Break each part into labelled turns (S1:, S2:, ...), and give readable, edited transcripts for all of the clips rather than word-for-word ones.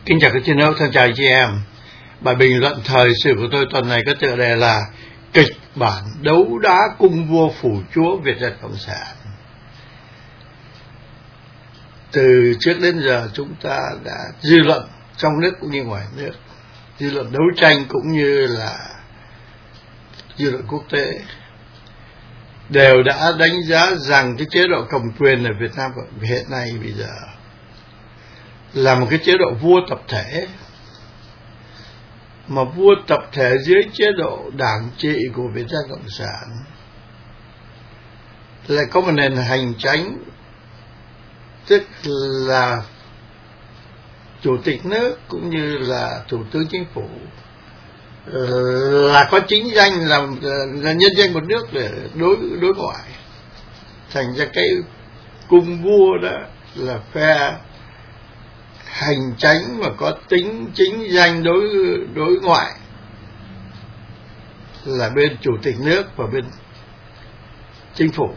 S1: Kính chào các chiến hữu, thân chào chị em. Bài bình luận thời sự của tôi tuần này có tựa đề là kịch bản đấu đá cung vua phủ chúa Việt Dân Cộng sản. Từ trước đến giờ chúng ta đã dư luận trong nước cũng như ngoài nước, dư luận đấu tranh cũng như là dư luận quốc tế đều đã đánh giá rằng cái chế độ cầm quyền ở Việt Nam hiện nay bây giờ là một cái chế độ vua tập thể, mà vua tập thể dưới chế độ đảng trị của Việt Nam Cộng sản lại có một nền hành chánh, tức là chủ tịch nước cũng như là thủ tướng chính phủ là có chính danh là nhân dân một nước để đối ngoại. Thành ra cái cung vua đó là phe hành chánh mà có tính chính danh đối ngoại, là bên chủ tịch nước và bên chính phủ.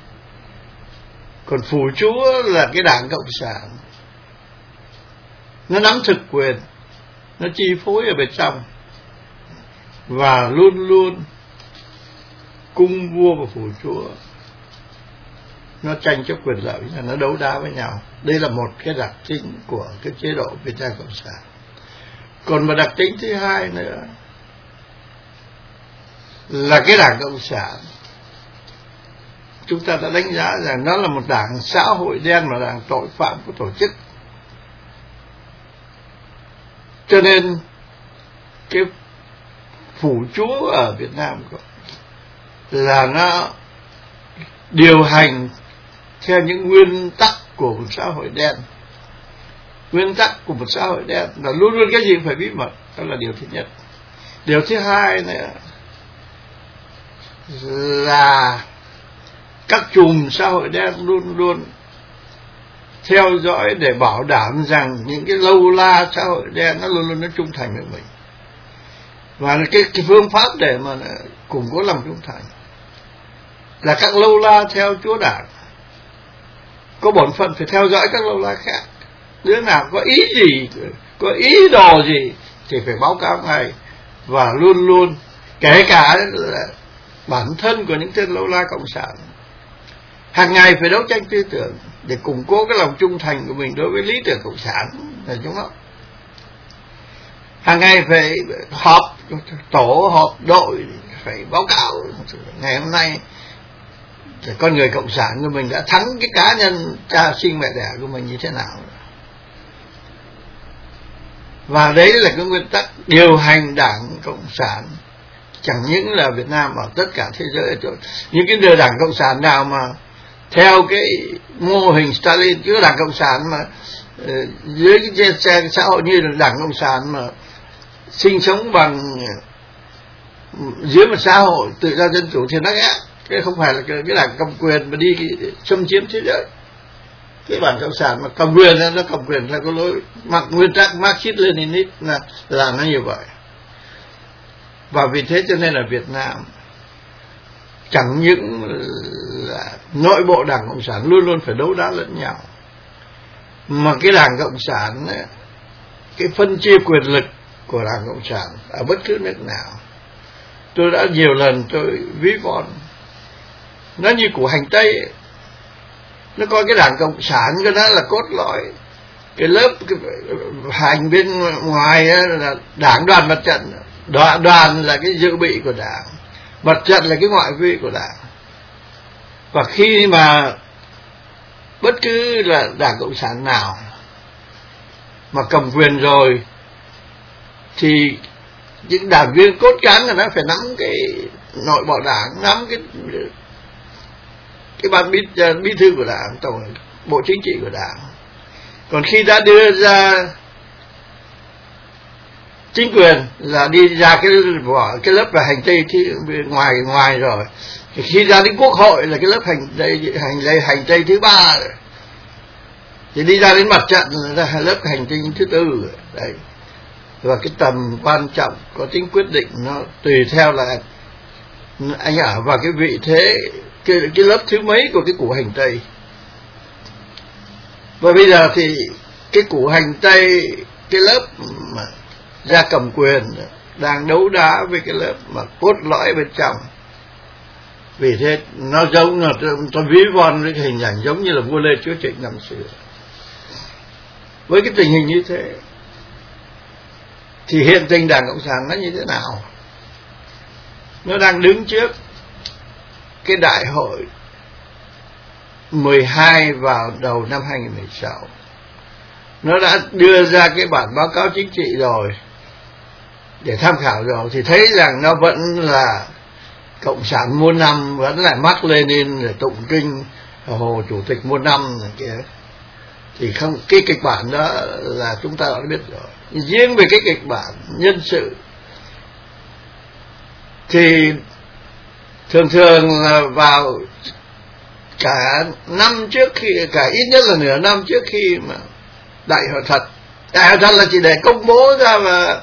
S1: Còn phủ chúa là cái đảng Cộng sản, nó nắm thực quyền, nó chi phối ở bên trong, và luôn luôn cung vua và phủ chúa nó tranh chấp quyền lợi, nó đấu đá với nhau. Đây là một cái đặc tính của cái chế độ Việt Nam Cộng sản. Còn một đặc tính thứ hai nữa là cái đảng Cộng sản, chúng ta đã đánh giá rằng nó là một đảng xã hội đen, mà đảng tội phạm của tổ chức. Cho nên cái phủ chúa ở Việt Nam là nó điều hành theo những nguyên tắc của một xã hội đen. Nguyên tắc của một xã hội đen là luôn luôn cái gì cũng phải bí mật, đó là điều thứ nhất. Điều thứ hai nữa là các chùm xã hội đen luôn luôn theo dõi để bảo đảm rằng những cái lâu la xã hội đen nó luôn luôn nó trung thành với mình. Và cái phương pháp để mà củng cố lòng trung thành là các lâu la theo chúa đảng có bổn phận phải theo dõi các lâu la khác. Đứa nào có ý gì, có ý đồ gì thì phải báo cáo ngay. Và luôn luôn kể cả là bản thân của những tên lâu la cộng sản hàng ngày phải đấu tranh tư tưởng để củng cố cái lòng trung thành của mình đối với lý tưởng cộng sản, là đúng không? Hàng ngày phải họp tổ, họp đội, phải báo cáo ngày hôm nay con người cộng sản của mình đã thắng cái cá nhân cha sinh mẹ đẻ của mình như thế nào. Và đấy là cái nguyên tắc điều hành đảng cộng sản, chẳng những là Việt Nam mà tất cả thế giới. Những cái đời đảng cộng sản nào mà theo cái mô hình Stalin, chứ đảng cộng sản mà dưới cái xã hội như là đảng cộng sản mà sinh sống bằng dưới một xã hội tự do dân chủ thì nó ghét. Cái không phải là cái đảng cầm quyền mà đi xâm chiếm thế giới. Cái đảng cộng sản mà cầm quyền nó cầm quyền là có lối mặc nguyên tắc Marxist Leninist là nó như vậy. Và vì thế cho nên là Việt Nam chẳng những là nội bộ đảng cộng sản luôn luôn phải đấu đá lẫn nhau, mà cái đảng cộng sản ấy, cái phân chia quyền lực của đảng cộng sản ở bất cứ nước nào, tôi đã nhiều lần tôi ví von nó như củ hành tây ấy. Nó coi cái đảng cộng sản cái đó là cốt lõi, cái lớp cái hành bên ngoài là đảng đoàn mặt trận, đoàn là cái dự bị của đảng, mặt trận là cái ngoại vi của đảng. Và khi mà bất cứ là đảng cộng sản nào mà cầm quyền rồi thì những đảng viên cốt cán là nó phải nắm cái nội bộ đảng, nắm cái ban bí thư của đảng, tổng bộ chính trị của đảng. Còn khi đã đưa ra chính quyền là đi ra cái lớp là hành tây ngoài rồi, thì khi ra đến quốc hội là cái lớp hành tây thứ ba rồi. Thì đi ra đến mặt trận là lớp hành tây thứ tư đấy. Và cái tầm quan trọng có tính quyết định nó tùy theo là anh ở vào cái vị thế cái lớp thứ mấy của cái củ hành tây. Và bây giờ thì cái củ hành tây cái lớp mà gia cầm quyền đang đấu đá với cái lớp mà cốt lõi bên trong. Vì thế nó giống là tôi ví von với cái hình ảnh giống như là vua Lê Chúa Trịnh năm xưa. Với cái tình hình như thế thì hiện tình Đảng Cộng sản nó như thế nào? Nó đang đứng trước cái đại hội 12 vào đầu năm 2016. Nó đã đưa ra cái bản báo cáo chính trị rồi để tham khảo rồi, thì thấy rằng nó vẫn là cộng sản muôn năm, vẫn là Mác Lênin rồi tụng kinh Hồ Chủ tịch muôn năm này kia. Thì không, cái kịch bản đó là chúng ta đã biết rồi. Riêng về cái kịch bản nhân sự thì thường thường là vào cả năm trước khi, cả ít nhất là nửa năm trước khi mà đại hội thật. Đại hội thật là chỉ để công bố ra và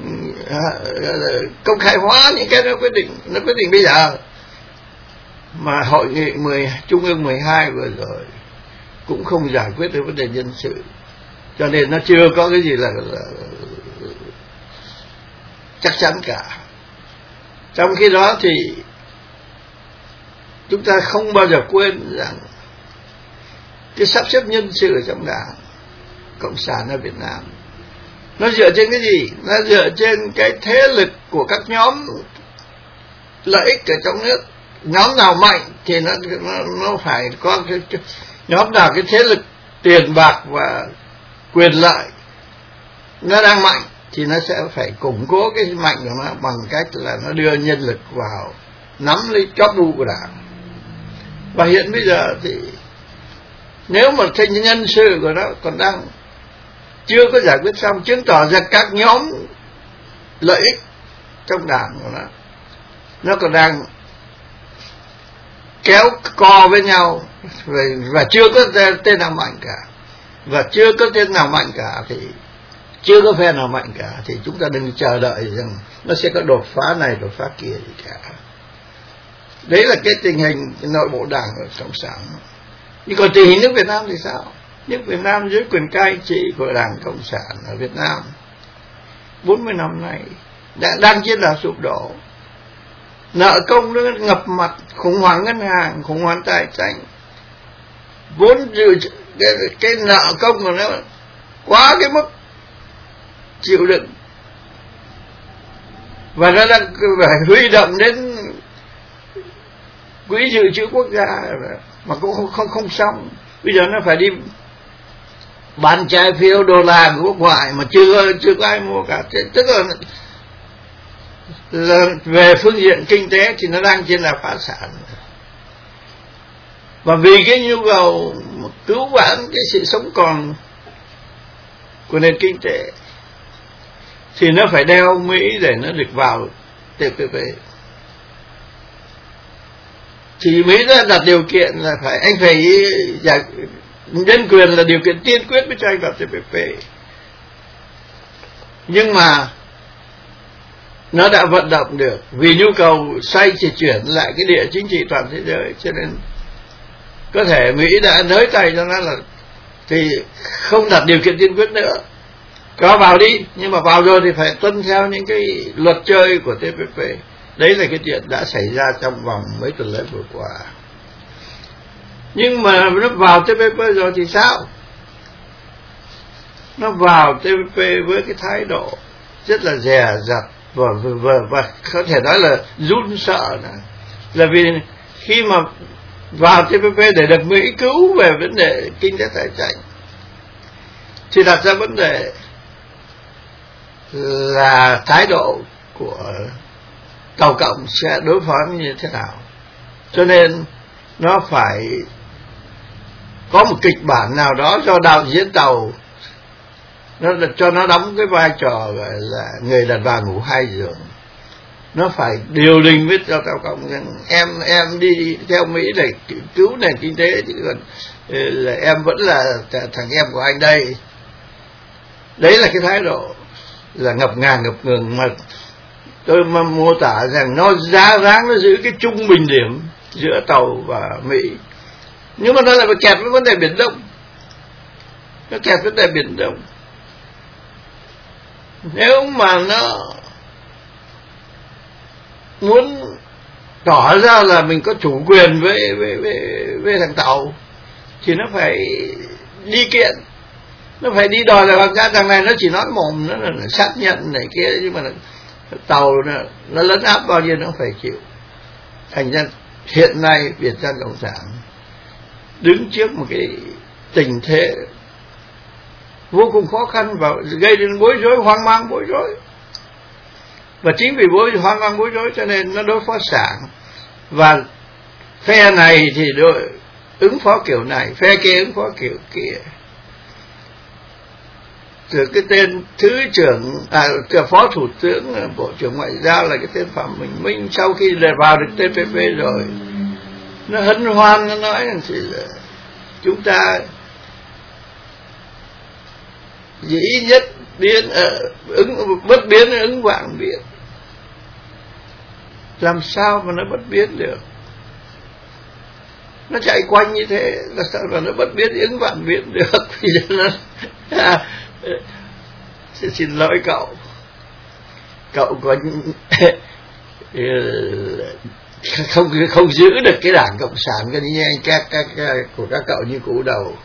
S1: công khai hóa những cái nó quyết định bây giờ. Mà hội nghị Trung ương 12 vừa rồi cũng không giải quyết được vấn đề nhân sự, cho nên nó chưa có cái gì là chắc chắn cả. Trong khi đó thì chúng ta không bao giờ quên rằng cái sắp xếp nhân sự ở trong Đảng Cộng sản ở Việt Nam nó dựa trên cái gì? Nó dựa trên cái thế lực của các nhóm lợi ích ở trong nước. Nhóm nào mạnh thì nó phải có cái nhóm nào cái thế lực tiền bạc và quyền lợi nó đang mạnh thì nó sẽ phải củng cố cái mạnh của nó bằng cách là nó đưa nhân lực vào nắm lấy chóp bu của Đảng. Và hiện bây giờ thì nếu mà thành nhân sự của nó còn đang chưa có giải quyết xong, chứng tỏ ra các nhóm lợi ích trong Đảng của nó còn đang kéo co với nhau, và chưa có tên nào mạnh cả. Và chưa có tên nào mạnh cả thì chưa có phe nào mạnh cả thì chúng ta đừng chờ đợi rằng nó sẽ có đột phá này đột phá kia gì cả. Đấy là cái tình hình nội bộ Đảng ở Cộng sản. Nhưng còn tình hình nước Việt Nam thì sao? Nước Việt Nam dưới quyền cai trị của Đảng Cộng sản ở Việt Nam 40 năm nay đang trên đà sụp đổ. Nợ công nó ngập mặt, khủng hoảng ngân hàng, khủng hoảng tài chính, vốn dự cái nợ công của nó quá cái mức chịu đựng, và nó đang phải huy động đến quỹ dự trữ quốc gia mà cũng không xong. Bây giờ nó phải đi bán trái phiếu đô la của quốc ngoại mà chưa có ai mua cả. Tức là về phương diện kinh tế thì nó đang trên đà phá sản. Và vì cái nhu cầu cứu vãn cái sự sống còn của nền kinh tế thì nó phải đeo Mỹ để nó được vào TPP. Thì Mỹ đã đặt điều kiện là anh phải nhân quyền là điều kiện tiên quyết mới cho anh vào TPP. Nhưng mà nó đã vận động được vì nhu cầu xoay chuyển lại cái địa chính trị toàn thế giới, cho nên có thể Mỹ đã nới tay cho nó là thì không đặt điều kiện tiên quyết nữa, có vào đi, nhưng mà vào rồi thì phải tuân theo những cái luật chơi của TPP. Đấy là cái chuyện đã xảy ra trong vòng mấy tuần lễ vừa qua. Nhưng mà nó vào TPP rồi thì sao? Nó vào TPP với cái thái độ rất là dè dặt và có thể nói là run sợ này. Là vì khi mà vào TPP để được Mỹ cứu về vấn đề kinh tế tài chính thì đặt ra vấn đề là thái độ của Tàu Cộng sẽ đối phó như thế nào. Cho nên nó phải có một kịch bản nào đó cho đạo diễn Tàu, nó cho nó đóng cái vai trò gọi là người đàn bà ngủ hai giường. Nó phải điều đình với cho Tàu Cộng rằng em đi theo Mỹ để cứu nền kinh tế, chứ còn là em vẫn là thằng em của anh đây. Đấy là cái thái độ là ngập ngàn ngập ngừng mà tôi mà mô tả rằng nó giá ráng nó giữ cái trung bình điểm giữa Tàu và Mỹ. Nhưng mà nó lại phải kẹt với vấn đề Biển Đông. Nó kẹt vấn đề Biển Đông. Nếu mà nó muốn tỏ ra là mình có chủ quyền với thằng Tàu thì nó phải đi kiện, nó phải đi đòi là hoàng gia. Thằng này nó chỉ nói mồm, nó là xác nhận này kia, nhưng mà Tàu nó lấn áp bao nhiêu nó phải chịu. Thành ra hiện nay Việt Nam Cộng sản đứng trước một cái tình thế vô cùng khó khăn và gây đến bối rối, hoang mang, bối rối. Và chính vì hoang mang bối rối cho nên nó đối phó sảng. Và phe này thì ứng phó kiểu này, phe kia ứng phó kiểu kia. Từ cái tên thứ trưởng, phó thủ tướng, bộ trưởng ngoại giao là cái tên Phạm Bình Minh, sau khi vào được TPP rồi, nó hân hoan, nó nói rằng thì là chúng ta dĩ nhất biến bất biến ứng vạn biến. Làm sao mà nó bất biến được? Nó chạy quanh như thế là sao mà nó bất biến ứng vạn biến được? Thì nó xin lỗi cậu có không giữ được cái Đảng Cộng sản cái như anh của các cậu như cũ đầu.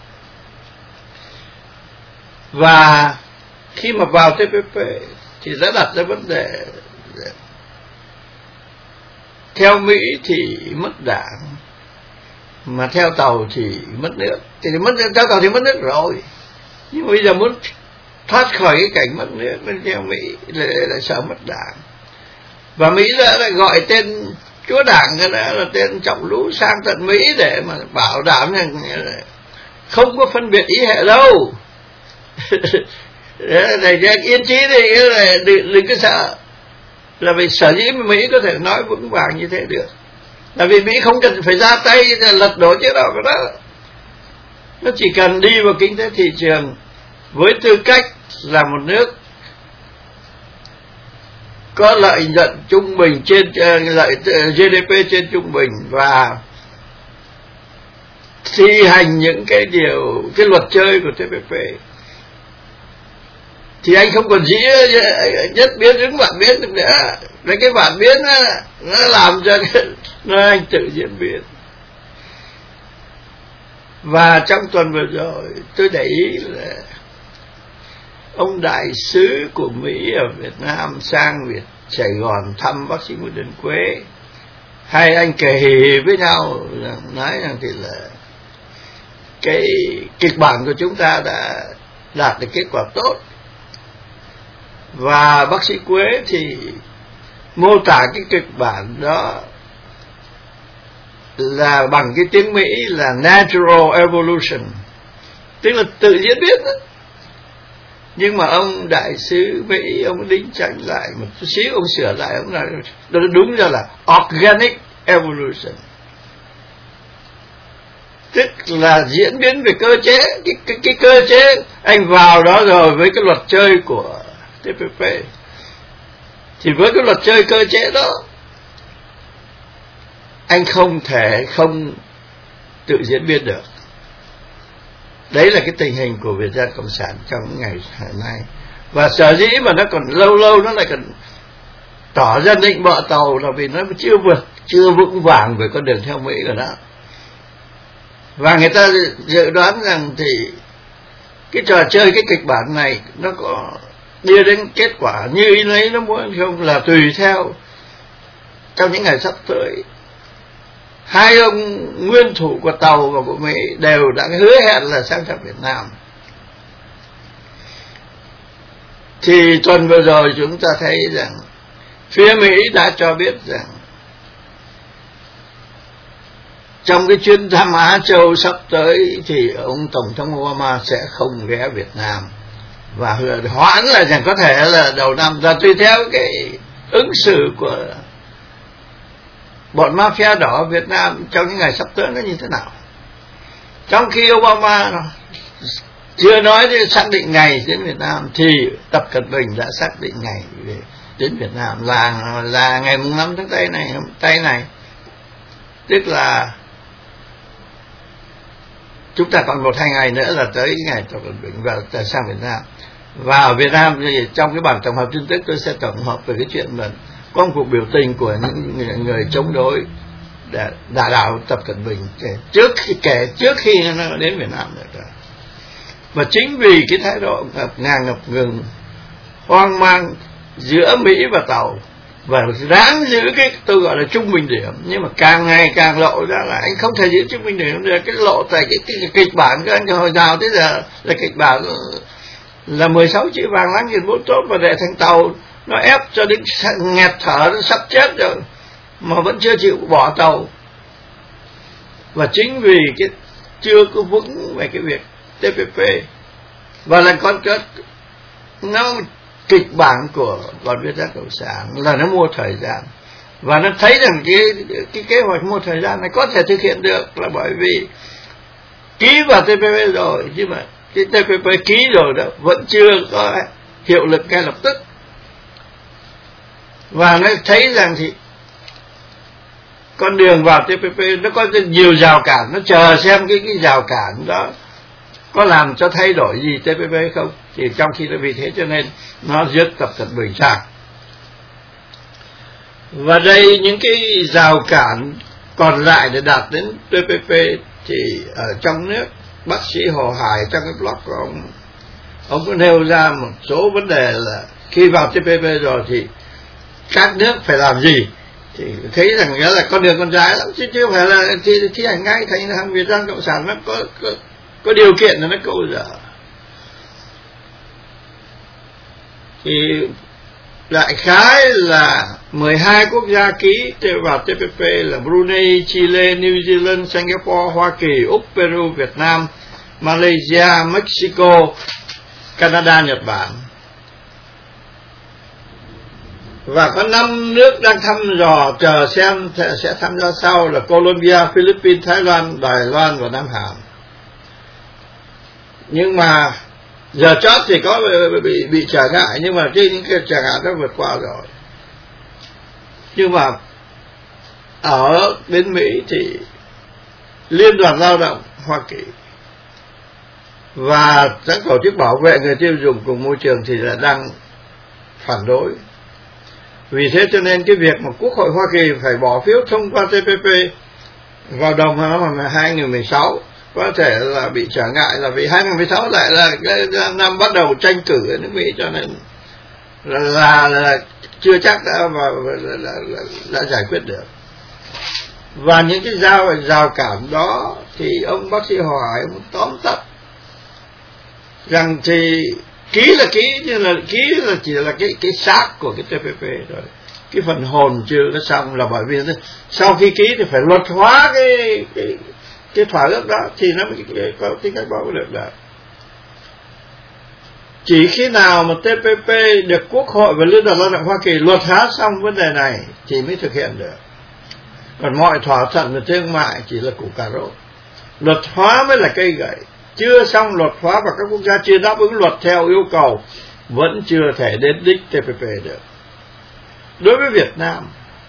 S1: Và khi mà vào TPP thì đã đặt ra vấn đề theo Mỹ thì mất Đảng, mà theo Tàu thì mất nước. Thì theo Tàu thì mất nước rồi, nhưng bây giờ muốn thoát khỏi cái cảnh mất nước bên theo Mỹ lại sợ mất Đảng. Và Mỹ đã gọi tên chúa Đảng là tên Trọng Lũ sang tận Mỹ để mà bảo đảm rằng không có phân biệt ý hệ đâu. Để cho yên trí đi, đừng có sợ. Là vì sở dĩ mà Mỹ có thể nói vững vàng như thế được là vì Mỹ không cần phải ra tay lật đổ chế độ của nó. Nó chỉ cần đi vào kinh tế thị trường với tư cách là một nước có lợi nhuận trung bình trên lợi GDP trên trung bình và thi hành những cái luật chơi của TPP thì anh không còn dĩ nhất biến ứng vạn biến được nữa. Đấy, cái vạn biến nó làm cho nó anh tự diễn biến. Và trong tuần vừa rồi tôi để ý là ông đại sứ của Mỹ ở Việt Nam sang Sài Gòn thăm bác sĩ Nguyễn Đình Quế. Hai anh kể hì với nhau nói rằng thì là cái kịch bản của chúng ta đã đạt được kết quả tốt. Và bác sĩ Quế thì mô tả cái kịch bản đó là bằng cái tiếng Mỹ là natural evolution, tức là tự diễn biến đó. Nhưng mà ông đại sứ Mỹ, ông đính tranh lại một chút xíu, ông sửa lại, ông nói đúng ra là organic evolution, tức là diễn biến về cơ chế. Cái cơ chế anh vào đó rồi với cái luật chơi của TPP thì với cái luật chơi cơ chế đó anh không thể không tự diễn biến được. Đấy là cái tình hình của Việt Nam Cộng sản trong những ngày hôm nay. Và sở dĩ mà nó còn lâu nó lại còn tỏ ra định bợ Tàu là vì nó chưa vững vàng về con đường theo Mỹ của nó. Và người ta dự đoán rằng thì cái trò chơi, cái kịch bản này nó có đưa đến kết quả như ý lấy nó muốn không là tùy theo trong những ngày sắp tới. Hai ông nguyên thủ của Tàu và của Mỹ đều đã hứa hẹn là sang thăm Việt Nam. Thì tuần vừa rồi chúng ta thấy rằng phía Mỹ đã cho biết rằng trong cái chuyến thăm Á Châu sắp tới thì ông Tổng thống Obama sẽ không ghé Việt Nam, và hoãn là rằng có thể là đầu năm, và tùy theo cái ứng xử của bọn mafia đỏ Việt Nam trong những ngày sắp tới nó như thế nào. Trong khi Obama chưa nói đến xác định ngày đến Việt Nam thì Tập Cận Bình đã xác định ngày để đến Việt Nam là ngày 5 tháng Tây này, tức là chúng ta còn 1-2 ngày nữa là tới ngày Tập Cận Bình và sang Việt Nam. Và ở Việt Nam thì trong cái bản tổng hợp tin tức tôi sẽ tổng hợp về cái chuyện mà có một cuộc biểu tình của những người chống đối để đả đảo Tập Cận Bình trước khi nó đến Việt Nam được. Và chính vì cái thái độ ngập ngừng hoang mang giữa Mỹ và Tàu, và ráng giữ cái tôi gọi là trung bình điểm, nhưng mà càng ngày càng lộ ra là anh không thể giữ trung bình điểm được. Cái lộ tại cái kịch bản của anh hồi nào tới giờ là kịch bản là 16 chữ vàng láng giềng vốn tốt, và để thằng Tàu nó ép cho đến nghẹt thở, nó sắp chết rồi mà vẫn chưa chịu bỏ Tàu. Và chính vì cái chưa có vững về cái việc TPP, và là con kết nó kịch bản của đoàn Việt Nam Cộng sản là nó mua thời gian, và nó thấy rằng cái kế hoạch mua thời gian này có thể thực hiện được là bởi vì ký vào TPP rồi, nhưng mà cái TPP ký rồi đó vẫn chưa có hiệu lực ngay lập tức. Và nó thấy rằng thì con đường vào TPP nó có rất nhiều rào cản, nó chờ xem cái rào cản đó có làm cho thay đổi gì TPP hay không. Thì trong khi đó vì thế cho nên nó rước Tập Cận Bình sang. Và đây những cái rào cản còn lại để đạt đến TPP thì ở trong nước, bác sĩ Hồ Hải trong cái blog của ông có nêu ra một số vấn đề là khi vào TPP rồi thì các nước phải làm gì. Thì thấy rằng nghĩa là con đường con trái lắm, chứ chưa phải là thi hành ngay thành thằng Việt Nam Cộng sản nó có điều kiện là nó câu dở. Thì đại khái là 12 quốc gia ký vào TPP là Brunei, Chile, New Zealand, Singapore, Hoa Kỳ, Úc, Peru, Việt Nam, Malaysia, Mexico, Canada, Nhật Bản. Và có 5 nước đang thăm dò chờ xem sẽ tham gia sau là Colombia, Philippines, Thái Lan, Đài Loan và Nam Hàn. Nhưng mà giờ chót thì có bị trở ngại, nhưng mà trên những cái trở ngại nó vượt qua rồi. Nhưng mà ở bên Mỹ thì Liên đoàn Lao động Hoa Kỳ và các tổ chức bảo vệ người tiêu dùng cùng môi trường thì là đang phản đối. Vì thế cho nên cái việc mà Quốc hội Hoa Kỳ phải bỏ phiếu thông qua TPP vào đầu năm 2016 có thể là bị trở ngại, là vì 2016 lại là cái năm bắt đầu tranh cử ở nước Mỹ, cho nên là chưa chắc đã giải quyết được. Và những cái rào cản đó thì ông bác sĩ Hồ Hải ông tóm tắt rằng thì ký là ký, nhưng là ký là chỉ là cái xác của cái TPP rồi, cái phần hồn chưa có xong, là bởi vì sau khi ký thì phải luật hóa cái thỏa ước đó thì nó mới có tính cách bảo được đó. Chỉ khi nào mà TPP được Quốc hội và Liên đoàn Lao động Hoa Kỳ luật hóa xong vấn đề này thì mới thực hiện được. Còn mọi thỏa thuận về thương mại chỉ là củ cà rốt, luật hóa mới là cây gậy. Chưa xong luật hóa và các quốc gia chưa đáp ứng luật theo yêu cầu vẫn chưa thể đến đích TPP được. Đối với Việt Nam,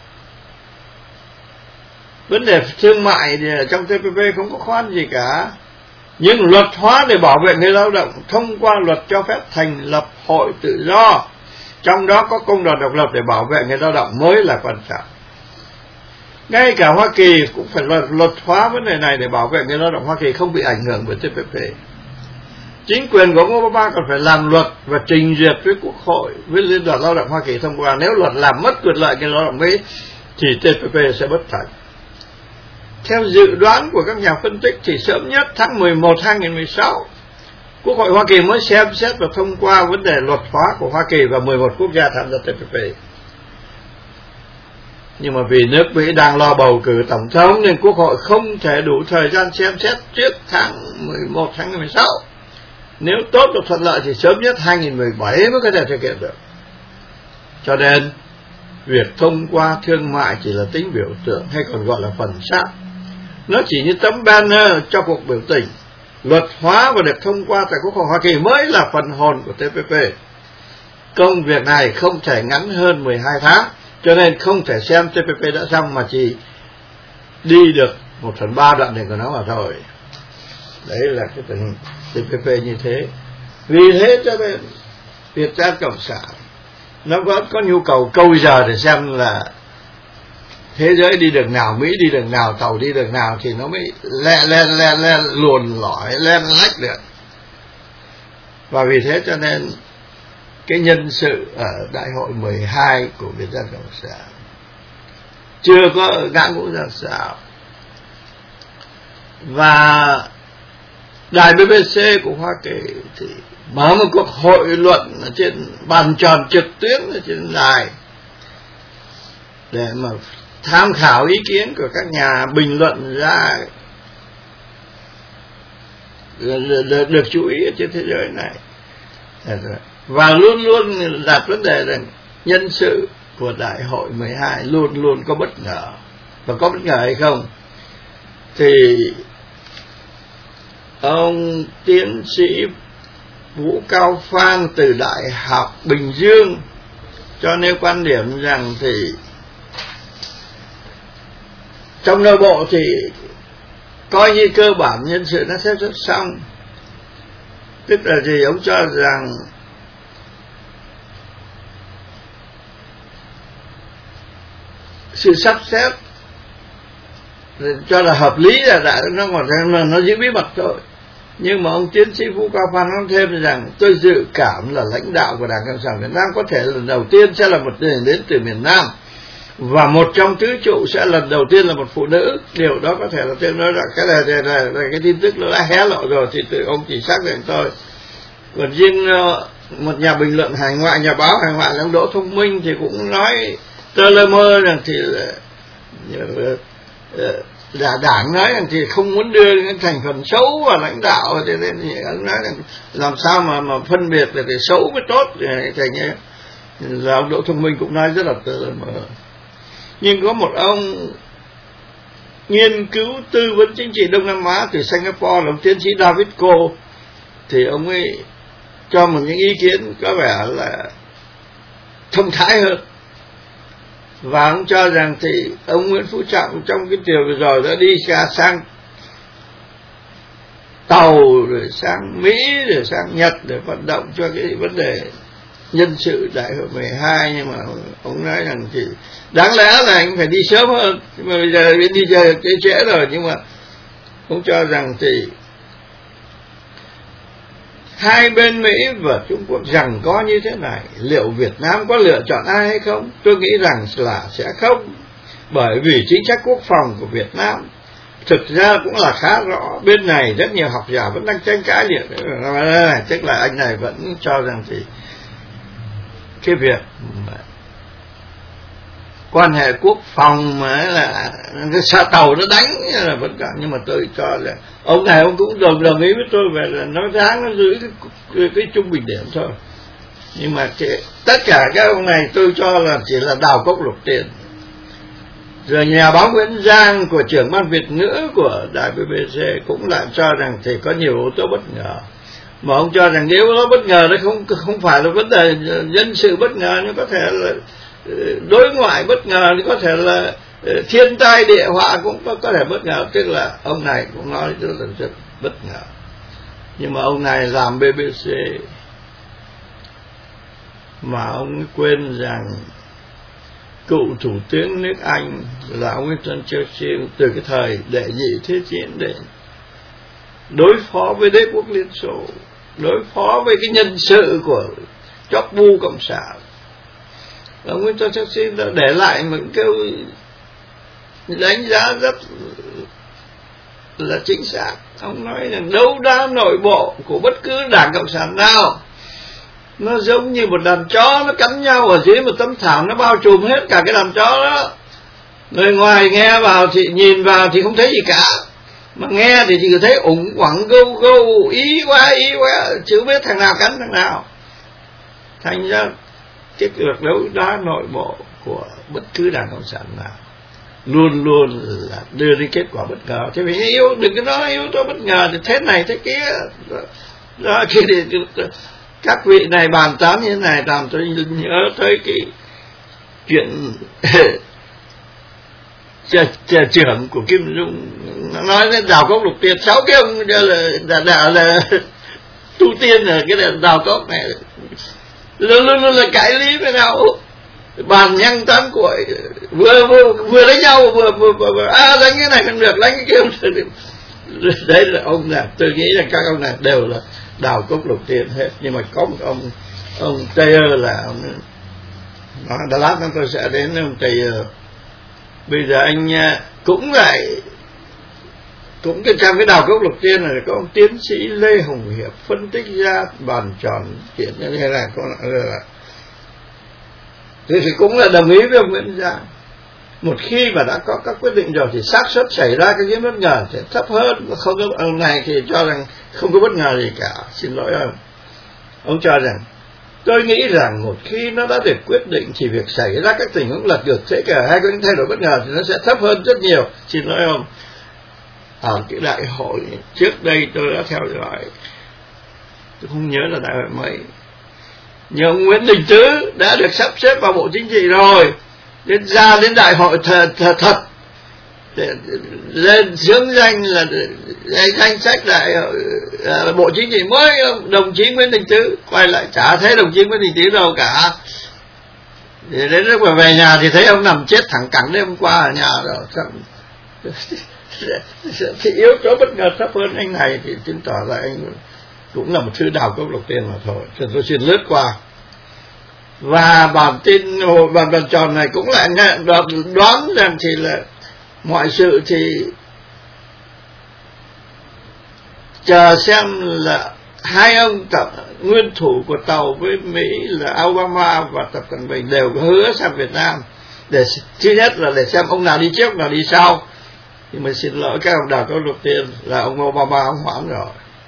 S1: vấn đề thương mại thì trong TPP không có khoan gì cả, nhưng luật hóa để bảo vệ người lao động thông qua luật cho phép thành lập hội tự do, trong đó có công đoàn độc lập để bảo vệ người lao động mới là quan trọng. Ngay cả Hoa Kỳ cũng phải luật hóa vấn đề này để bảo vệ người lao động Hoa Kỳ không bị ảnh hưởng bởi TPP. Chính quyền của ông Obama còn phải làm luật và trình duyệt với Quốc hội, với Liên đoàn Lao động Hoa Kỳ thông qua. Nếu luật làm mất quyền lợi người lao động Mỹ thì TPP sẽ bất thành. Theo dự đoán của các nhà phân tích thì sớm nhất tháng 11 2016, Quốc hội Hoa Kỳ mới xem xét và thông qua vấn đề luật hóa của Hoa Kỳ và 11 quốc gia tham gia TPP. Nhưng mà vì nước Mỹ đang lo bầu cử tổng thống nên Quốc hội không thể đủ thời gian xem xét trước tháng 11 tháng 16. Nếu tốt và thuận lợi thì sớm nhất 2017 mới có thể thực hiện được. Cho nên việc thông qua thương mại chỉ là tính biểu tượng, hay còn gọi là phần sát. Nó chỉ như tấm banner cho cuộc biểu tình. Luật hóa và được thông qua tại Quốc hội Hoa Kỳ mới là phần hồn của TPP. Công việc này không thể ngắn hơn 12 tháng, cho nên không thể xem TPP đã xong mà chỉ đi được 1/3 đoạn đường của nó mà thôi. Đấy là cái tình hình TPP như thế. Vì thế cho nên Việt Nam Cộng sản nó có nhu cầu câu giờ để xem là thế giới đi đường nào, Mỹ đi đường nào, tàu đi đường nào thì nó mới len luồn lỏi len lách được. Và vì thế cho nên cái nhân sự ở đại hội 12 của Việt Nam Cộng sản chưa có ngã ngũ ra sao. Và đài BBC của Hoa Kỳ thì mở một cuộc hội luận ở trên bàn tròn trực tuyến ở trên đài để mà tham khảo ý kiến của các nhà bình luận ra được chú ý ở trên thế giới này. Và luôn luôn đặt vấn đề rằng nhân sự của đại hội 12 luôn luôn có bất ngờ. Và có bất ngờ hay không thì ông tiến sĩ Vũ Cao Phan từ Đại học Bình Dương cho nêu quan điểm rằng thì trong nội bộ thì coi như cơ bản nhân sự nó xếp rất xong. Tức là gì? Ông cho rằng sự sắp xếp cho là hợp lý là nó còn nó giữ bí mật thôi. Nhưng mà ông tiến sĩ Vũ Cao Phan nói thêm rằng tôi dự cảm là lãnh đạo của Đảng Cộng sản Việt Nam có thể lần đầu tiên sẽ là một người đến từ miền Nam, và một trong tứ trụ sẽ lần đầu tiên là một phụ nữ. Điều đó có thể là tôi nói là cái này là cái tin tức nó đã hé lộ rồi thì tự ông chỉ xác định thôi. Còn riêng một nhà bình luận hải ngoại, nhà báo hải ngoại là ông Đỗ Thông Minh thì cũng nói tơ lơ mơ rằng thì là đảng nói rằng thì không muốn đưa những thành phần xấu vào lãnh đạo, cho nên thì ông nói rằng làm sao mà phân biệt là cái xấu với tốt thành như là ông Đỗ Thông Minh cũng nói rất là tơ lơ mơ. Nhưng có một ông nghiên cứu tư vấn chính trị Đông Nam Á từ Singapore là ông tiến sĩ David Koh, thì ông ấy cho một những ý kiến có vẻ là thông thái hơn. Và ông cho rằng thì ông Nguyễn Phú Trọng trong cái điều vừa rồi đã đi sang tàu rồi sang Mỹ rồi sang Nhật để vận động cho cái vấn đề nhân sự đại hội 12. Nhưng mà ông nói rằng thì đáng lẽ là anh phải đi sớm hơn, nhưng mà bây giờ đi chơi trễ rồi. Nhưng mà ông cho rằng thì hai bên Mỹ và Trung Quốc rằng có như thế này, liệu Việt Nam có lựa chọn ai hay không? Tôi nghĩ rằng là sẽ không, bởi vì chính sách quốc phòng của Việt Nam thực ra cũng là khá rõ. Bên này rất nhiều học giả vẫn đang tranh cãi liệu, tức là anh này vẫn cho rằng thì cái việc quan hệ quốc phòng mà là xa tàu nó đánh là vẫn cả. Nhưng mà tôi cho là ông này ông cũng đồng ý với tôi về là nó đáng nó giữ cái trung bình điểm thôi. Nhưng mà tất cả các ông này tôi cho là chỉ là đào cốc lục tiền. Rồi nhà báo Nguyễn Giang của trưởng ban Việt ngữ của đài BBC cũng lại cho rằng thì có nhiều yếu tố bất ngờ. Mà ông cho rằng nếu nó bất ngờ nó không phải là vấn đề nhân sự bất ngờ, nó có thể là đối ngoại bất ngờ, nó có thể là thiên tai địa họa cũng có thể bất ngờ. Tức là ông này cũng nói rất bất ngờ. Nhưng mà ông này làm BBC mà ông quên rằng cựu thủ tướng nước Anh là ông Winston Churchill từ cái thời đệ nhị thế chiến để đối phó với đế quốc Liên Xô, đối phó với cái nhân sự của chóp bu cộng sản, ông Winston Churchill đã để lại một câu đánh giá rất là chính xác. Ông nói rằng đấu đá nội bộ của bất cứ đảng cộng sản nào nó giống như một đàn chó nó cắn nhau ở dưới một tấm thảm, nó bao trùm hết cả cái đàn chó đó. Người ngoài nghe vào thì nhìn vào thì không thấy gì cả, mà nghe thì chỉ thấy ủng quẳng gâu ý quá chứ biết thằng nào cắn thằng nào. Thành ra cái việc đấu đá nội bộ của bất cứ đảng cộng sản nào luôn luôn là đưa đến kết quả bất ngờ. Thế vì đừng có nói yếu tố bất ngờ thì thế này thế kia đó. Khi các vị này bàn tán như thế này làm tôi nhớ tới cái chuyện trưởng của Kim Dung nói đến đào cốc lục tiền. 6 cái ông là tu tiên ở cái đào cốc này luôn là cãi lý với nhau, bàn nhăng tám cội, vừa đánh nhau vừa đánh cái này không được, đánh cái kia không được. Đấy là ông là, tôi nghĩ là các ông này đều là đào cốc lục tiền hết. Nhưng mà có một ông Taylor là ông đó, lát nữa tôi sẽ đến ông Taylor. Bây giờ anh cũng trong cái đào cốc lục tiên này có ông tiến sĩ Lê Hồng Hiệp phân tích ra bàn tròn chuyện như thế này, thì cũng là đồng ý với ông Nguyễn Giang. Một khi mà đã có các quyết định rồi thì xác suất xảy ra cái bất ngờ sẽ thấp hơn. Không có ông này thì cho rằng không có bất ngờ gì cả. Xin lỗi ông cho rằng tôi nghĩ rằng một khi nó đã được quyết định thì việc xảy ra các tình huống lật ngược thế cả hay có những thay đổi bất ngờ thì nó sẽ thấp hơn rất nhiều. Xin lỗi ông. Ở cái đại hội trước đây tôi đã theo dõi, tôi không nhớ là đại hội mấy, nhưng ông Nguyễn Đình Tứ đã được sắp xếp vào Bộ Chính trị rồi, ra đến đại hội thật để lên xướng danh là danh sách đại hội Bộ Chính trị mới, đồng chí Nguyễn Đình Tứ quay lại chả thấy đồng chí Nguyễn Đình Tứ đâu cả. Thì đến lúc mà về nhà thì thấy ông nằm chết thẳng cẳng đêm qua ở nhà rồi. Thì yếu tố bất ngờ thấp hơn anh này thì chứng tỏ là anh cũng là một thứ đào cốc lục tiền mà thôi. Thì tôi xin lướt qua. Và bản tin bàn tròn này cũng lại đoán rằng thì là mọi sự thì chờ xem là hai ông nguyên thủ của tàu với Mỹ là Obama và Tập Cận Bình đều có hứa sang Việt Nam để thứ nhất là để xem ông nào đi trước nào đi sau. Nhưng mà xin lỗi các ông đào cốc lục tiền là ông Obama ông hoãn rồi.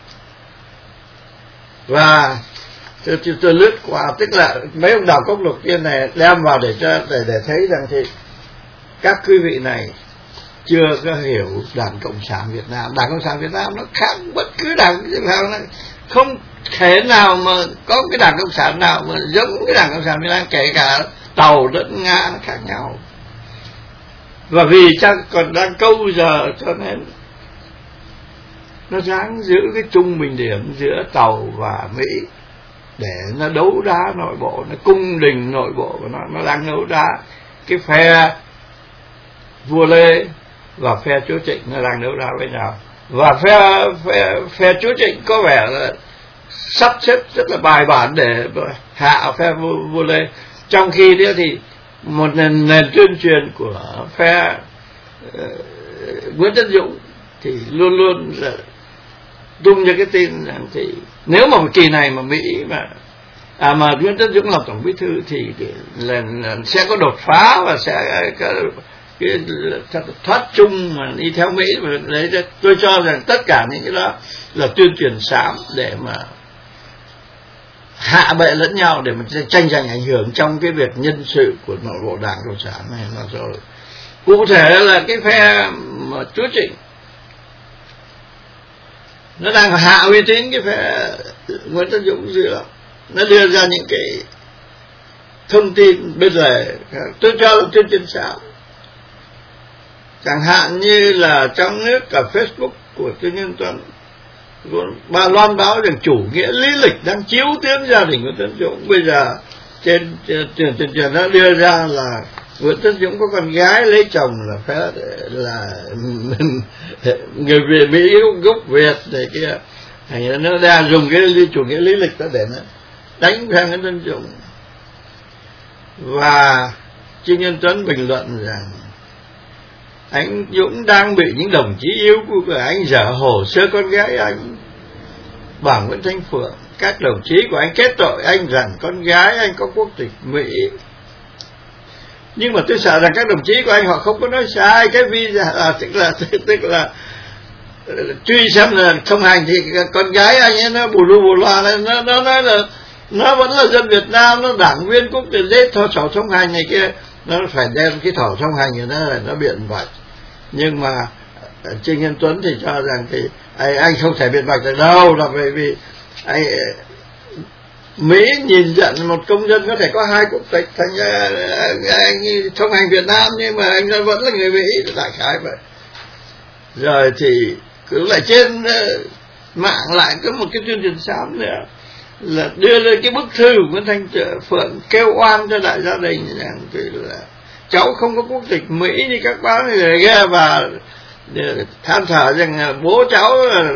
S1: Và tôi lướt qua, tức là mấy ông đào cốc lục tiên này đem vào để thấy rằng thì các quý vị này chưa có hiểu Đảng Cộng sản Việt Nam. Đảng Cộng sản Việt Nam nó khác bất cứ đảng nào, không thể nào mà có cái Đảng Cộng sản nào mà giống cái Đảng Cộng sản Việt Nam, kể cả Tàu lẫn Nga nó khác nhau. Và vì chắc còn đang câu giờ cho nên nó ráng giữ cái trung bình điểm giữa Tàu và Mỹ để nó đấu đá nội bộ, nó cung đình nội bộ của nó đang đấu đá cái phe vua Lê và phe chúa Trịnh, nó đang đấu đá với nhau. Và phe chúa Trịnh có vẻ là sắp xếp rất là bài bản để hạ phe vua Lê, trong khi đó thì một nền tuyên truyền của phe Nguyễn Tấn Dũng thì luôn luôn là tung cho cái tin rằng thì nếu mà kỳ này mà Mỹ mà Nguyễn Tấn Dũng làm tổng bí thư thì là sẽ có đột phá và sẽ có cái thoát chung mà đi theo Mỹ. Và đấy tôi cho rằng tất cả những cái đó là tuyên truyền xám để mà hạ bệ lẫn nhau, để mà tranh giành ảnh hưởng trong cái việc nhân sự của nội bộ Đảng Cộng sản này. Mà rồi cụ thể là cái phe mà chúa Trịnh nó đang hạ uy tín cái phe Nguyễn Tấn Dũng dữ lắm. Nó đưa ra những cái thông tin bên lề tôi cho là tuyên truyền xạo, chẳng hạn như là trong nước cả Facebook của Trương Nhân Tuấn bà loan báo rằng chủ nghĩa lý lịch đang chiếu tiếng gia đình Nguyễn Tấn Dũng. Bây giờ trên truyền nó đưa ra là Nguyễn Tấn Dũng có con gái lấy chồng là người Việt Mỹ gốc Việt này kia, thành nó đang dùng cái chủ nghĩa lý lịch đó để nó đánh phe Nguyễn Tấn Dũng. Và Trương Nhân Tuấn bình luận rằng anh Dũng đang bị những đồng chí yêu của anh dở hồ sơ con gái anh bà Nguyễn Thanh Phượng. Các đồng chí của anh kết tội anh rằng con gái anh có quốc tịch Mỹ. Nhưng mà tôi sợ rằng các đồng chí của anh họ không có nói sai. Cái visa tức là truy xem là thông hành thì con gái anh ấy nó bù loa, nó nói là nó vẫn là dân Việt Nam, nó đảng viên quốc tịch giấy sổ thông hành này kia, nó phải đem cái thỏ thông hành của nó biện bạch. Nhưng mà Trương Nhân Tuấn thì cho rằng thì anh không thể biện bạch được đâu, là bởi vì Mỹ nhìn nhận một công dân có thể có hai quốc tịch, thành ra anh thông hành Việt Nam nhưng mà anh vẫn là người Mỹ, đại khái vậy. Rồi thì cứ lại trên mạng lại có một cái tuyên truyền xám nữa là đưa lên cái bức thư của Nguyễn Thanh Phượng kêu oan cho đại gia đình rằng là cháu không có quốc tịch Mỹ như các báo này nghe, và than thở rằng bố cháu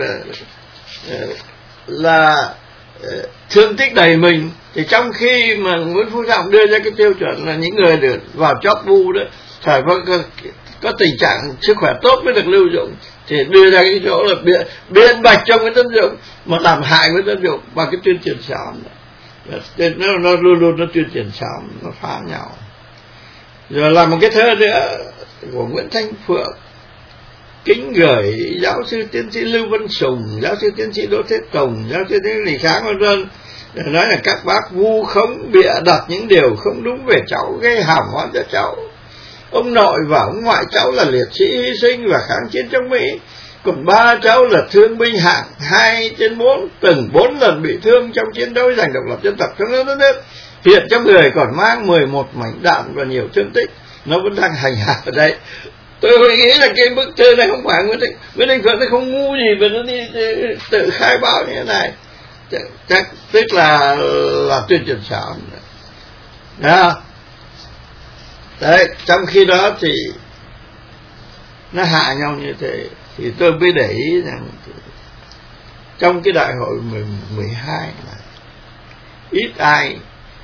S1: là thương tích đầy mình. Thì trong khi mà Nguyễn Phú Trọng đưa ra cái tiêu chuẩn là những người được vào job bu đó phải có tình trạng sức khỏe tốt mới được lưu dụng, thì đưa ra cái chỗ là biện bạch cho Nguyễn Tấn Dũng mà làm hại Nguyễn Tấn Dũng bằng cái tuyên truyền xóm. Nó luôn luôn nó tuyên truyền xóm, nó phá nhau. Rồi là một cái thơ nữa của Nguyễn Thanh Phượng kính gửi giáo sư tiến sĩ Lưu Văn Sùng, giáo sư tiến sĩ Đỗ Thế Tùng, giáo sư tiến sĩ Lý Kháng vân vân, nói là các bác vu khống bịa đặt những điều không đúng về cháu, gây hàm oan cho cháu. Ông nội và ông ngoại cháu là liệt sĩ hy sinh và kháng chiến trong Mỹ, còn ba cháu là thương binh hạng 2/4, từng 4 lần bị thương trong chiến đấu giành độc lập dân tộc trong đất nước. Hiện trong người còn mang 11 mảnh đạn và nhiều thương tích, nó vẫn đang hành hạ ở đây. Tôi nghĩ là cái bức thư này không phải Nguyễn Thanh Phượng nó không ngu gì mà nó đi tự khai báo như thế này, chắc tức là tuyên truyền xảo đó. Đấy, trong khi đó thì nó hạ nhau như thế, thì tôi mới để ý rằng trong cái đại hội 12 này ít ai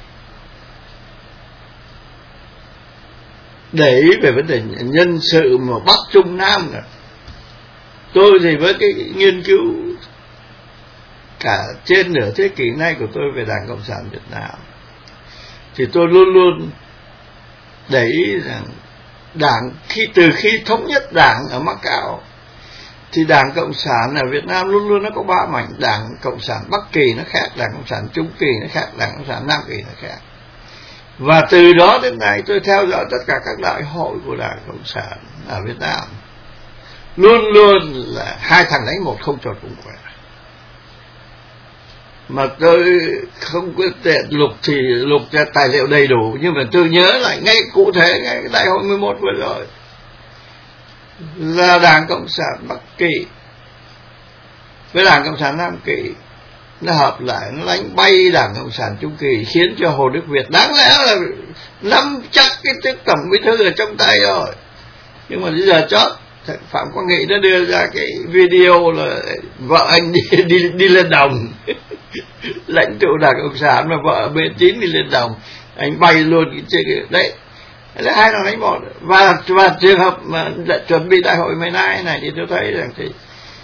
S1: để ý về vấn đề nhân sự mà Bắc Trung Nam nữa. Tôi thì với cái nghiên cứu cả trên nửa thế kỷ nay của tôi về Đảng Cộng sản Việt Nam, thì tôi luôn luôn để ý rằng Đảng từ khi thống nhất Đảng ở Macau thì Đảng Cộng sản ở Việt Nam luôn luôn nó có ba mảnh. Đảng Cộng sản Bắc Kỳ nó khác, Đảng Cộng sản Trung Kỳ nó khác, Đảng Cộng sản Nam Kỳ nó khác. Và từ đó đến nay tôi theo dõi tất cả các đại hội của Đảng Cộng sản ở Việt Nam, luôn luôn là hai thằng đánh một, không trò cùng khỏe. Mà tôi không có tiện lục ra tài liệu đầy đủ, nhưng mà tôi nhớ lại ngay cụ thể ngay cái đại hội 11 vừa rồi là Đảng Cộng sản Bắc Kỳ với Đảng Cộng sản Nam Kỳ nó hợp lại, nó đánh bay Đảng Cộng sản Trung Kỳ, khiến cho Hồ Đức Việt đáng lẽ là nắm chắc cái chức tổng bí thư ở trong tay rồi. Nhưng mà bây giờ chót Phạm Quang Nghị nó đưa ra cái video là vợ anh đi lên đồng lãnh tụ Đảng Cộng sản mà vợ B9 đi lên đồng, anh bay luôn cái đấy là hai thằng đánh một. Và trường hợp mà chuẩn bị đại hội 12 này thì tôi thấy rằng thì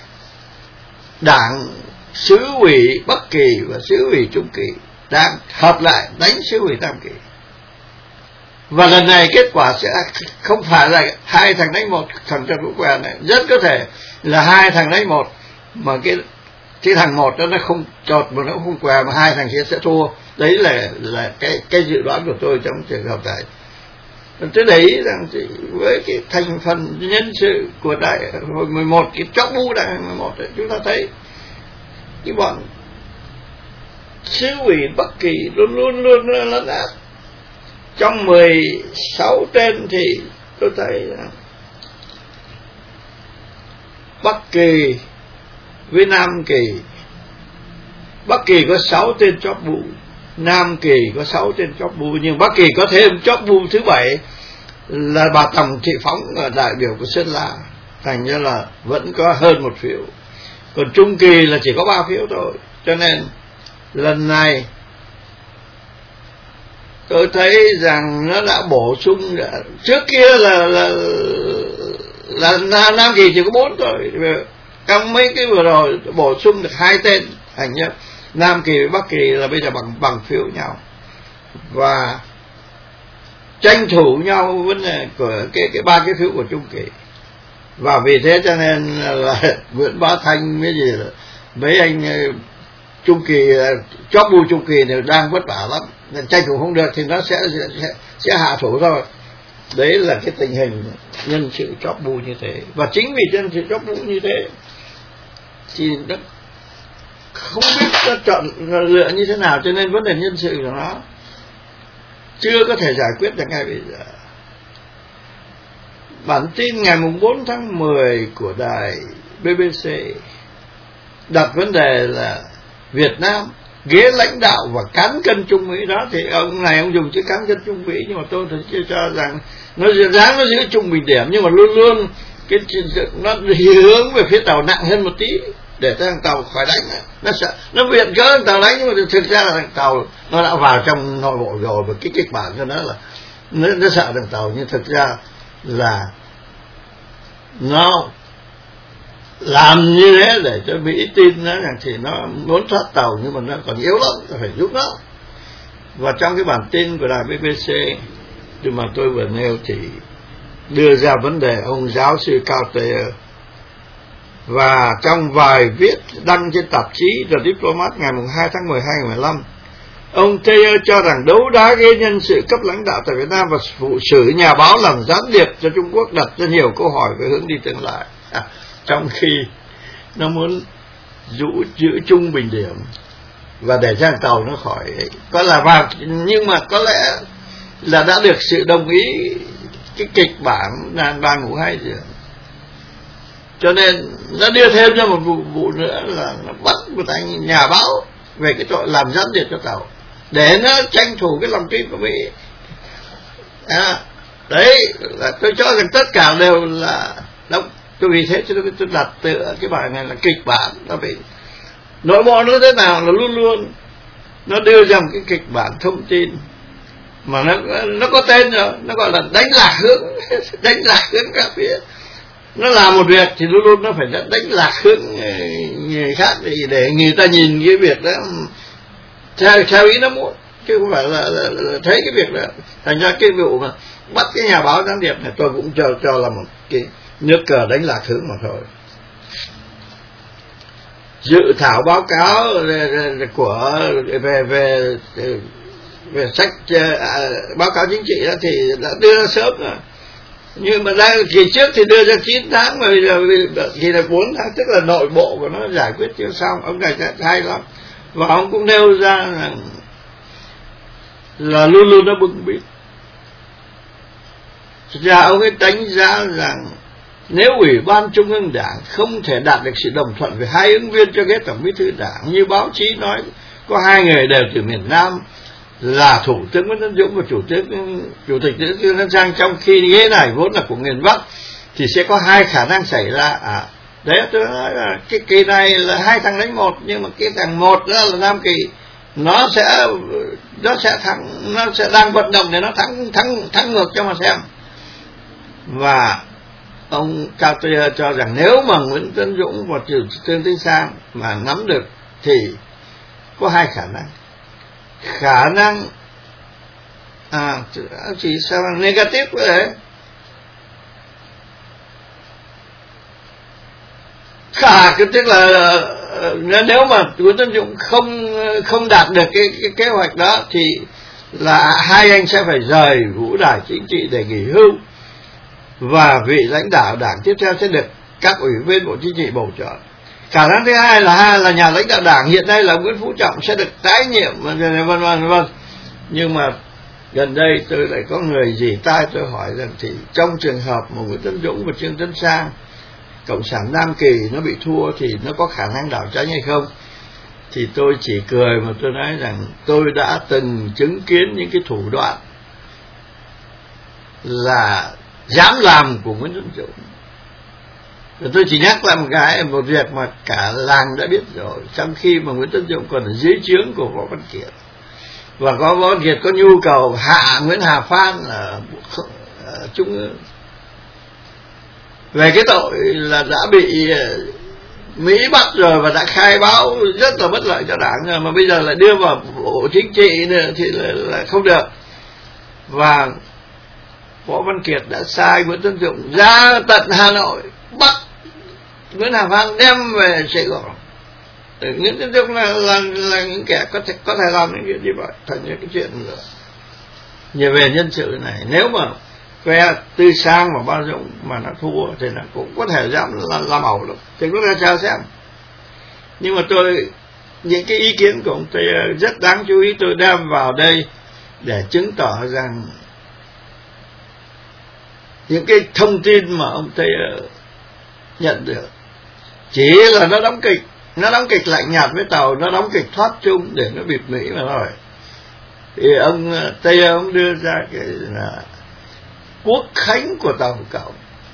S1: Đảng xứ ủy Bắc Kỳ và xứ ủy Trung Kỳ đang hợp lại đánh xứ ủy Nam Kỳ. Và lần này kết quả sẽ không phải là hai thằng đánh một, thằng Trần Vũ Quèn này rất có thể là hai thằng đánh một, mà cái thằng một đó nó không chọt mà nó không què, mà hai thằng kia sẽ thua. Đấy là cái dự đoán của tôi trong trường hợp này. Tôi để ý rằng thì với cái thành phần nhân sự của đại hội 11, cái chóp bu đại hội 11 ấy, chúng ta thấy cái bọn xứ ủy Bắc Kỳ luôn lấn át. Trong 16 tên thì tôi thấy Bắc Kỳ với Nam Kỳ, Bắc Kỳ có 6 tên chóp bu, Nam Kỳ có 6 tên chóp bu, nhưng Bắc Kỳ có thêm chóp bu thứ 7 là bà Tòng Thị Phóng, đại biểu của Sơn La, thành ra là vẫn có hơn 1 phiếu. Còn Trung Kỳ là chỉ có 3 phiếu thôi. Cho nên lần này tôi thấy rằng nó đã bổ sung. Trước kia là Nam Kỳ chỉ có 4 thôi, trong mấy cái vừa rồi bổ sung được 2 tên, thành nhất Nam Kỳ với Bắc Kỳ là bây giờ bằng phiếu nhau và tranh thủ nhau vấn đề của cái 3 cái phiếu của Trung Kỳ. Và vì thế cho nên là Nguyễn Bá Thanh mấy gì là mấy anh Trung Kỳ, chóp bu Trung Kỳ đều đang vất vả lắm, nên tranh thủ không được thì nó sẽ hạ thủ thôi. Đấy là cái tình hình nhân sự chóp bu như thế. Và chính vì nhân sự chóp bu như thế thì nó không biết nó chọn lựa như thế nào, cho nên vấn đề nhân sự của nó chưa có thể giải quyết được ngay bây giờ. Bản tin ngày 4 tháng 10 của đài BBC đặt vấn đề là Việt Nam ghế lãnh đạo và cán cân Trung Mỹ đó, thì ông này ông dùng chữ cán cân Trung Mỹ, nhưng mà tôi thì cho rằng nó giữ trung bình điểm, nhưng mà luôn luôn cái nó hướng về phía tàu nặng hơn một tí để cho thằng tàu khỏi đánh. Nó viện cớ thằng tàu đánh, nhưng mà thực ra là thằng tàu nó đã vào trong nội bộ rồi, và cái kịch bản cho nó là nó sợ thằng tàu, nhưng thực ra là nó làm như thế để cho Mỹ tin nó rằng thì nó muốn thoát tàu, nhưng mà nó còn yếu lắm, nó phải giúp nó. Và trong cái bản tin của đài BBC mà tôi vừa nêu thì đưa ra vấn đề ông giáo sư Cao Thayer, và trong bài viết đăng trên tạp chí The Diplomat ngày 2 tháng 12 năm 2015, ông Thayer cho rằng đấu đá ghế nhân sự cấp lãnh đạo tại Việt Nam và vụ xử nhà báo làm gián điệp cho Trung Quốc đặt ra nhiều câu hỏi về hướng đi tương lai. Trong khi nó muốn giữ trung bình điểm và để cho tàu nó khỏi có là vào, nhưng mà có lẽ là đã được sự đồng ý cái kịch bản đàn bà ngủ 2 giường, cho nên nó đưa thêm ra một vụ nữa là nó bắt một anh nhà báo về cái tội làm gián điệp cho tàu để nó tranh thủ cái lòng tin của Mỹ. Đấy là tôi cho rằng tất cả đều là đúng. Tôi vì thế cho nên tôi đặt tựa cái bài này là kịch bản. Nó phải nội bộ nó thế nào là luôn luôn nó đưa ra một cái kịch bản thông tin mà nó có tên rồi, nó gọi là đánh lạc hướng các phía. Nó làm một việc thì luôn luôn nó phải đánh lạc hướng người khác để người ta nhìn cái việc đó theo ý nó muốn, chứ không phải là thấy cái việc đó. Thành ra cái vụ mà bắt cái nhà báo gián điệp này tôi cũng cho là một cái nước cờ đánh lạc hướng mà thôi. Dự thảo báo cáo của về sách báo cáo chính trị đó thì đã đưa ra sớm rồi, nhưng mà ra kỳ trước thì đưa ra 9 tháng, mà bây giờ kỳ là 4 tháng, tức là nội bộ của nó giải quyết chưa xong. Ông này hay lắm, và ông cũng nêu ra là luôn luôn nó bưng bít. Thực ra ông ấy đánh giá rằng nếu Ủy ban Trung ương Đảng không thể đạt được sự đồng thuận về 2 ứng viên cho ghế Tổng Bí thư Đảng, như báo chí nói có 2 người đều từ miền Nam là Thủ tướng Nguyễn Tấn Dũng và Chủ tịch Trương Tấn Sang, trong khi ghế này vốn là của miền Bắc, thì sẽ có 2 khả năng xảy ra. Đấy tôi nói là cái kỳ này là 2 thằng đánh 1, nhưng mà cái thằng 1 đó là Nam Kỳ, nó sẽ đang vận động để nó thắng ngược cho mà xem. Và ông Cao Thayer cho rằng nếu mà Nguyễn Tấn Dũng và Trương Tấn Sang mà nắm được thì có 2 khả năng chỉ sao negative đấy, tức là nếu mà Nguyễn Tấn Dũng không đạt được cái kế hoạch đó thì là 2 anh sẽ phải rời vũ đài chính trị để nghỉ hưu, và vị lãnh đạo Đảng tiếp theo sẽ được các ủy viên Bộ Chính trị bầu chọn. Khả năng thứ hai là nhà lãnh đạo Đảng hiện nay là Nguyễn Phú Trọng sẽ được tái nhiệm, vân. Nhưng mà gần đây tôi lại có người dì tai tôi hỏi rằng thì trong trường hợp mà Nguyễn Tấn Dũng và Trương Tấn Sang, Cộng sản Nam Kỳ nó bị thua thì nó có khả năng đảo tránh hay không? Thì tôi chỉ cười mà tôi nói rằng tôi đã từng chứng kiến những cái thủ đoạn là dám làm của Nguyễn Tấn Dũng. Rồi tôi chỉ nhắc lại một việc mà cả làng đã biết rồi, trong khi mà Nguyễn Tấn Dũng còn ở dưới trướng của Võ Văn Kiệt, và Võ Văn Kiệt có nhu cầu hạ Nguyễn Hà Phan ở Trung ương về cái tội là đã bị Mỹ bắt rồi và đã khai báo rất là bất lợi cho Đảng rồi, mà bây giờ lại đưa vào Bộ Chính trị nữa thì là không được. Và Võ Văn Kiệt đã sai Nguyễn Tấn Dũng ra tận Hà Nội bắt Nguyễn Hà Phan đem về Sài Gòn. Nguyễn Tấn Dũng là những kẻ có thể làm những chuyện như vậy. Thành những cái chuyện nữa như về nhân sự này, nếu mà phe Tư Sang và Bao Dũng mà nó thua thì nó cũng có thể dám làm ẩu lắm, thì chúng ta chờ xem. Nhưng mà những cái ý kiến của ông Thayer rất đáng chú ý, tôi đem vào đây để chứng tỏ rằng những cái thông tin mà ông Thayer nhận được chỉ là nó đóng kịch, nó đóng kịch lạnh nhạt với Tàu, nó đóng kịch thoát chung để nó bịp Mỹ mà thôi. Thì ông Tây ông đưa ra cái là quốc khánh của Tàu Cộng,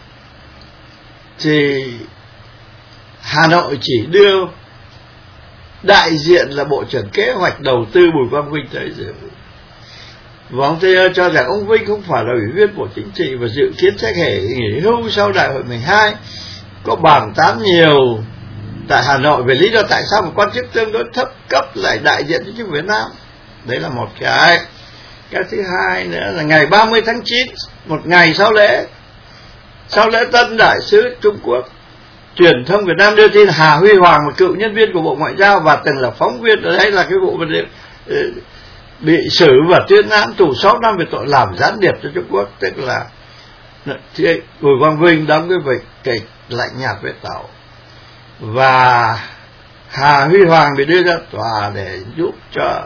S1: thì Hà Nội chỉ đưa đại diện là Bộ trưởng Kế hoạch Đầu tư Bùi Quang Vinh tới dự. Và ông Tây cho rằng ông Vinh không phải là ủy viên Bộ Chính trị và dự kiến sẽ nghỉ hưu sau đại hội 12. Có bàn tán nhiều tại Hà Nội về lý do tại sao một quan chức tương đối thấp cấp lại đại diện cho chính Việt Nam. Đấy là một cái. Cái thứ hai nữa là ngày 30 tháng 9, một ngày sau lễ tân đại sứ Trung Quốc, truyền thông Việt Nam đưa tin Hà Huy Hoàng, một cựu nhân viên của Bộ Ngoại giao và từng là phóng viên ở đây, là cái vụ bị xử và tuyên án tù 6 năm về tội làm gián điệp cho Trung Quốc. Tức là Bùi Quang Vinh đóng cái vở kịch lạnh nhạt với Tàu, và Hà Huy Hoàng bị đưa ra tòa để giúp cho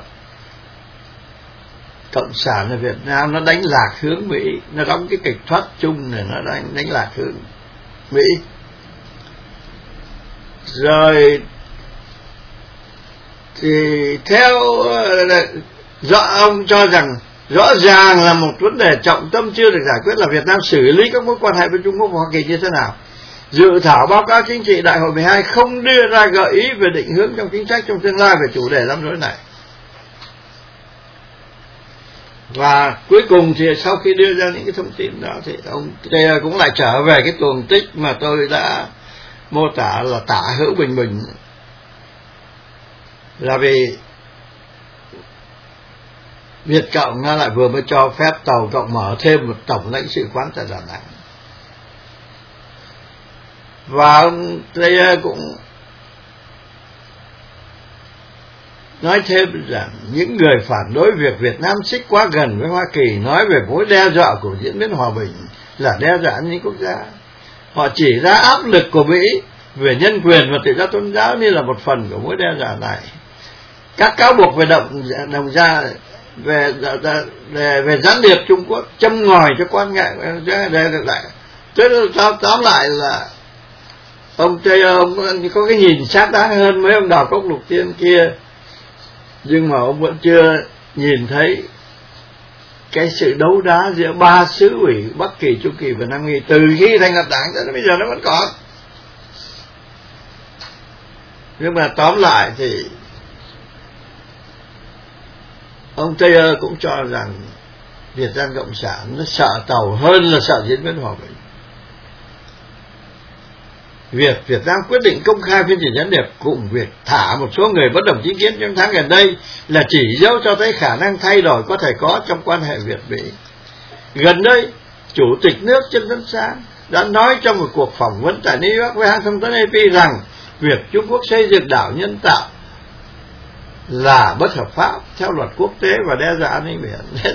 S1: cộng sản ở Việt Nam nó đánh lạc hướng Mỹ, nó đóng cái kịch thoát chung này, nó đánh lạc hướng Mỹ. Rồi thì theo ông cho rằng rõ ràng là một vấn đề trọng tâm chưa được giải quyết là Việt Nam xử lý các mối quan hệ với Trung Quốc và Hoa Kỳ như thế nào. Dự thảo báo cáo chính trị đại hội 12 không đưa ra gợi ý về định hướng trong chính sách trong tương lai về chủ đề rắm rối này. Và cuối cùng thì sau khi đưa ra những cái thông tin đó thì ông Taylor cũng lại trở về cái tuồng tích mà tôi đã mô tả là tả hữu bình bình, là vì Việt Cộng nó lại vừa mới cho phép Tàu Cộng mở thêm một tổng lãnh sự quán tại Đà Nẵng. Và ông Taylor cũng nói thêm rằng những người phản đối việc Việt Nam xích quá gần với Hoa Kỳ nói về mối đe dọa của diễn biến hòa bình là đe dọa an ninh quốc gia. Họ chỉ ra áp lực của Mỹ về nhân quyền và tự do tôn giáo như là một phần của mối đe dọa này. Các cáo buộc về đồng gia về gián điệp Trung Quốc châm ngòi cho quan ngại lại. Tóm lại là ông Taylor ông có cái nhìn xác đáng hơn mấy ông Đào Cốc Lục Tiên kia, nhưng mà ông vẫn chưa nhìn thấy cái sự đấu đá giữa ba xứ ủy Bắc Kỳ, Trung Kỳ và Nam Kỳ từ khi thành lập đảng cho đến bây giờ nó vẫn còn. Nhưng mà tóm lại thì ông Taylor cũng cho rằng Việt Nam Cộng sản nó sợ Tàu hơn là sợ diễn biến hòa bình. Việc Việt Nam quyết định công khai phiên chỉ gián điệp cùng việc thả một số người bất đồng chính kiến trong tháng gần đây là chỉ dấu cho thấy khả năng thay đổi có thể có trong quan hệ Việt-Mỹ. Gần đây, Chủ tịch nước Trương Tấn Sang đã nói trong một cuộc phỏng vấn tại New York với hãng thông tấn AP rằng việc Trung Quốc xây dựng đảo nhân tạo là bất hợp pháp theo luật quốc tế và đe dọa an ninh biển.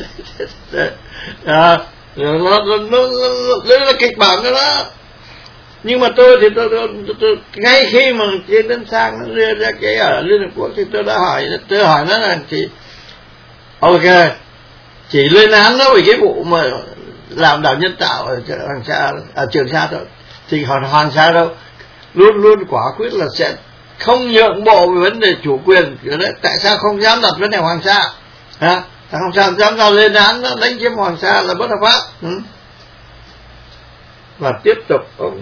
S1: Đây là kịch bản đó. Nhưng mà tôi thì tôi ngay khi mà Trương Tấn Sang nó đưa ra cái ở Liên Hợp Quốc thì tôi hỏi nó là ok, chỉ lên án nó vì cái vụ mà làm đảo nhân tạo ở Hoàng Sa, ở Trường Sa thôi, thì Hoàng Sa đâu luôn luôn quả quyết là sẽ không nhượng bộ về vấn đề chủ quyền. Tại sao không dám đặt vấn đề Hoàng Sa? Không dám ra lên án nó đánh chiếm Hoàng Sa là bất hợp pháp. Và tiếp tục ông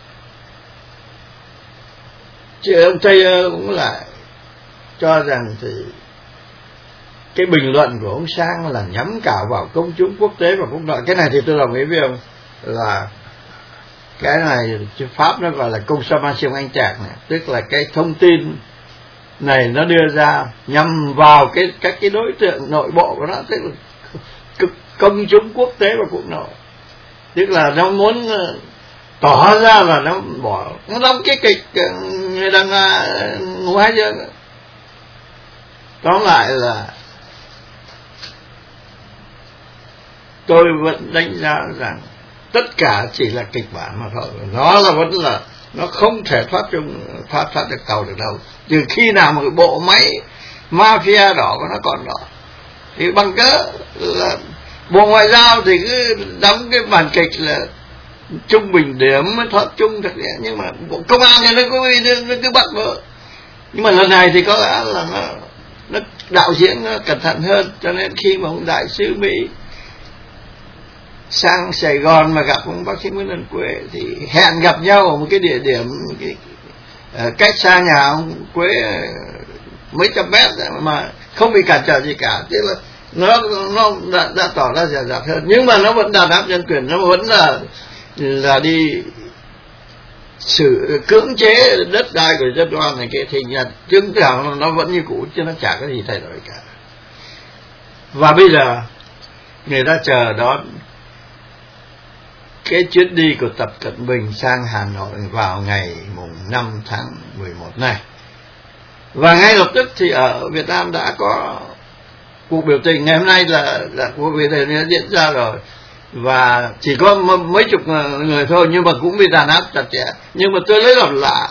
S1: Taylor cũng lại cho rằng thì cái bình luận của ông Sang là nhắm cả vào công chúng quốc tế và quốc nội. Cái này thì tôi đồng ý với ông, là cái này Pháp nó gọi là consommation anh chạc này, tức là cái thông tin này nó đưa ra nhằm vào các cái đối tượng nội bộ của nó, tức là công chúng quốc tế và quốc nội, tức là nó muốn tỏ ra là nó đóng cái kịch người đàn ngũ Hải Dương. Tóm lại là tôi vẫn đánh giá rằng tất cả chỉ là kịch bản mà thôi. Nó là vẫn là nó không thể thoát được Tàu được đâu, từ khi nào một bộ máy mafia đỏ của nó còn đó. Thì bằng cớ là Bộ Ngoại giao thì cứ đóng cái bản kịch là trung bình điểm thoát chung thực hiện, nhưng mà Bộ Công an thì nó cứ bật vợ Nhưng mà lần này thì có lẽ là nó đạo diễn nó cẩn thận hơn, cho nên khi mà ông đại sứ Mỹ sang Sài Gòn mà gặp ông bác sĩ Nguyễn Văn Quế thì hẹn gặp nhau ở một cái địa điểm cách xa nhà ông Quế mấy trăm mét mà không bị cản trở gì cả, tức là nó đã tỏ ra dè dặt hơn, nhưng mà nó vẫn đàn áp nhân quyền, nó vẫn là đi cưỡng chế đất đai của dân đoàn này kia, thì chứng tỏ nó vẫn như cũ chứ nó chả có gì thay đổi cả. Và bây giờ người ta chờ đón cái chuyến đi của Tập Cận Bình sang Hà Nội vào ngày mùng 5 tháng 11 này. Và ngay lập tức thì ở Việt Nam đã có cuộc biểu tình, ngày hôm nay là cuộc biểu tình đã diễn ra rồi, và chỉ có mấy chục người thôi, nhưng mà cũng bị đàn áp chặt chẽ. Nhưng mà tôi lấy làm lạ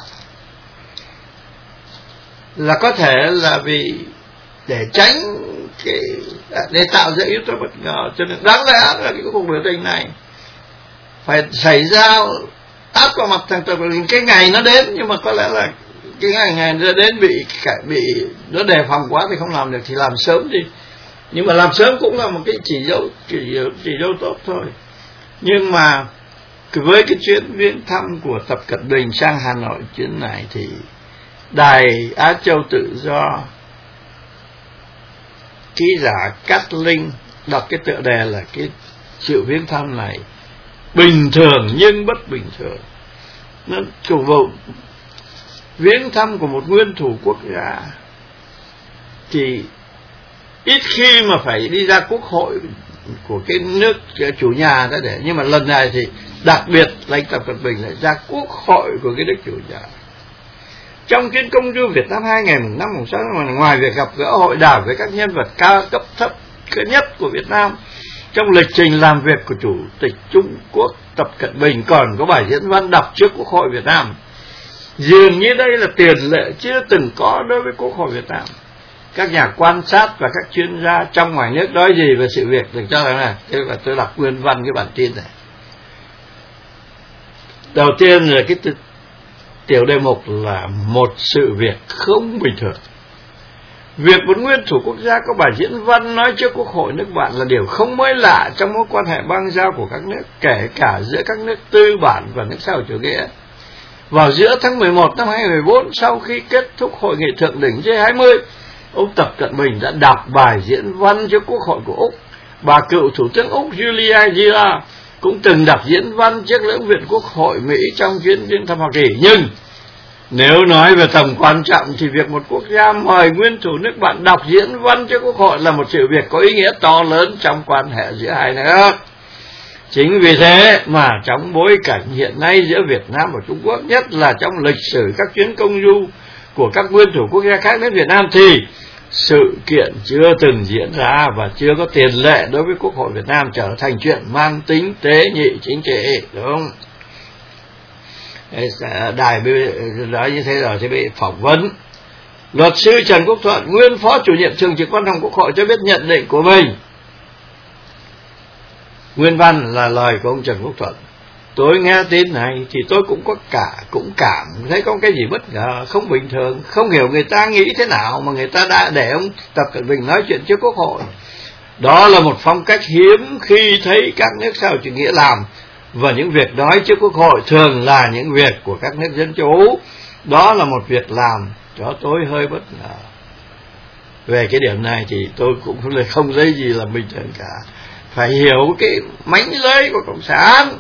S1: là có thể là vì để tránh để tạo ra yếu tố bất ngờ, cho nên đáng lẽ là cái cuộc biểu tình này phải xảy ra áp vào mặt thằng Tập Cận Bình cái ngày nó đến, nhưng mà có lẽ là cái ngày nó đến bị nó đề phòng quá thì không làm được, thì làm sớm đi. Nhưng mà làm sớm cũng là một cái chỉ dấu tốt thôi. Nhưng mà với cái chuyến viếng thăm của Tập Cận Bình sang Hà Nội chuyến này thì Đài Á Châu Tự Do, ký giả Cát Linh đọc cái tựa đề là cái sự viếng thăm này bình thường nhưng bất bình thường. Nó chủ vụ viếng thăm của một nguyên thủ quốc gia thì ít khi mà phải đi ra quốc hội của cái nước chủ nhà đó để, nhưng mà lần này thì đặc biệt lãnh Tập Cận Bình lại ra quốc hội của cái nước chủ nhà. Trong chuyến công du Việt Nam 2 ngày mùng 5 mùng 6 tháng 10, ngoài việc gặp gỡ hội đàm với các nhân vật cao cấp thấp nhất của Việt Nam, trong lịch trình làm việc của Chủ tịch Trung Quốc Tập Cận Bình còn có bài diễn văn đọc trước Quốc hội Việt Nam. Dường như đây là tiền lệ chưa từng có đối với Quốc hội Việt Nam. Các nhà quan sát và các chuyên gia trong ngoài nước nói gì về sự việc được cho rằng này. Thế là tôi đọc nguyên văn cái bản tin này. Đầu tiên là cái tiểu đề mục là một sự việc không bình thường. Việc một nguyên thủ quốc gia có bài diễn văn nói trước Quốc hội nước bạn là điều không mới lạ trong mối quan hệ bang giao của các nước, kể cả giữa các nước tư bản và nước xã hội chủ nghĩa. Vào giữa tháng 11 năm 2014, sau khi kết thúc hội nghị thượng đỉnh G20, ông Tập Cận Bình đã đọc bài diễn văn trước Quốc hội của Úc. Bà cựu Thủ tướng Úc Julia Gillard cũng từng đọc diễn văn trước lưỡng viện Quốc hội Mỹ trong chuyến viếng thăm Hoa Kỳ. Nhưng nếu nói về tầm quan trọng thì việc một quốc gia mời nguyên thủ nước bạn đọc diễn văn trước Quốc hội là một sự việc có ý nghĩa to lớn trong quan hệ giữa hai nước. Chính vì thế mà trong bối cảnh hiện nay giữa Việt Nam và Trung Quốc, nhất là trong lịch sử các chuyến công du của các nguyên thủ quốc gia khác đến Việt Nam, thì sự kiện chưa từng diễn ra và chưa có tiền lệ đối với Quốc hội Việt Nam trở thành chuyện mang tính tế nhị chính trị, đúng không? Đài nói như thế rồi thì bị phỏng vấn. Luật sư Trần Quốc Thuận, nguyên phó chủ nhiệm thường trực Văn phòng Quốc hội cho biết nhận định của mình. Nguyên văn là lời của ông Trần Quốc Thuận. Tôi nghe tin này thì tôi cũng cảm thấy có cái gì bất ngờ, không bình thường, không hiểu người ta nghĩ thế nào mà người ta đã để ông Tập Cận Bình nói chuyện trước Quốc hội. Đó là một phong cách hiếm khi thấy các nước xã hội chủ nghĩa làm, và những việc nói trước Quốc hội thường là những việc của các nước dân chủ. Đó là một việc làm cho tôi hơi bất ngờ. Về cái điểm này thì tôi cũng không lấy gì là bình thường cả. Phải hiểu cái mánh lưới của Cộng sản.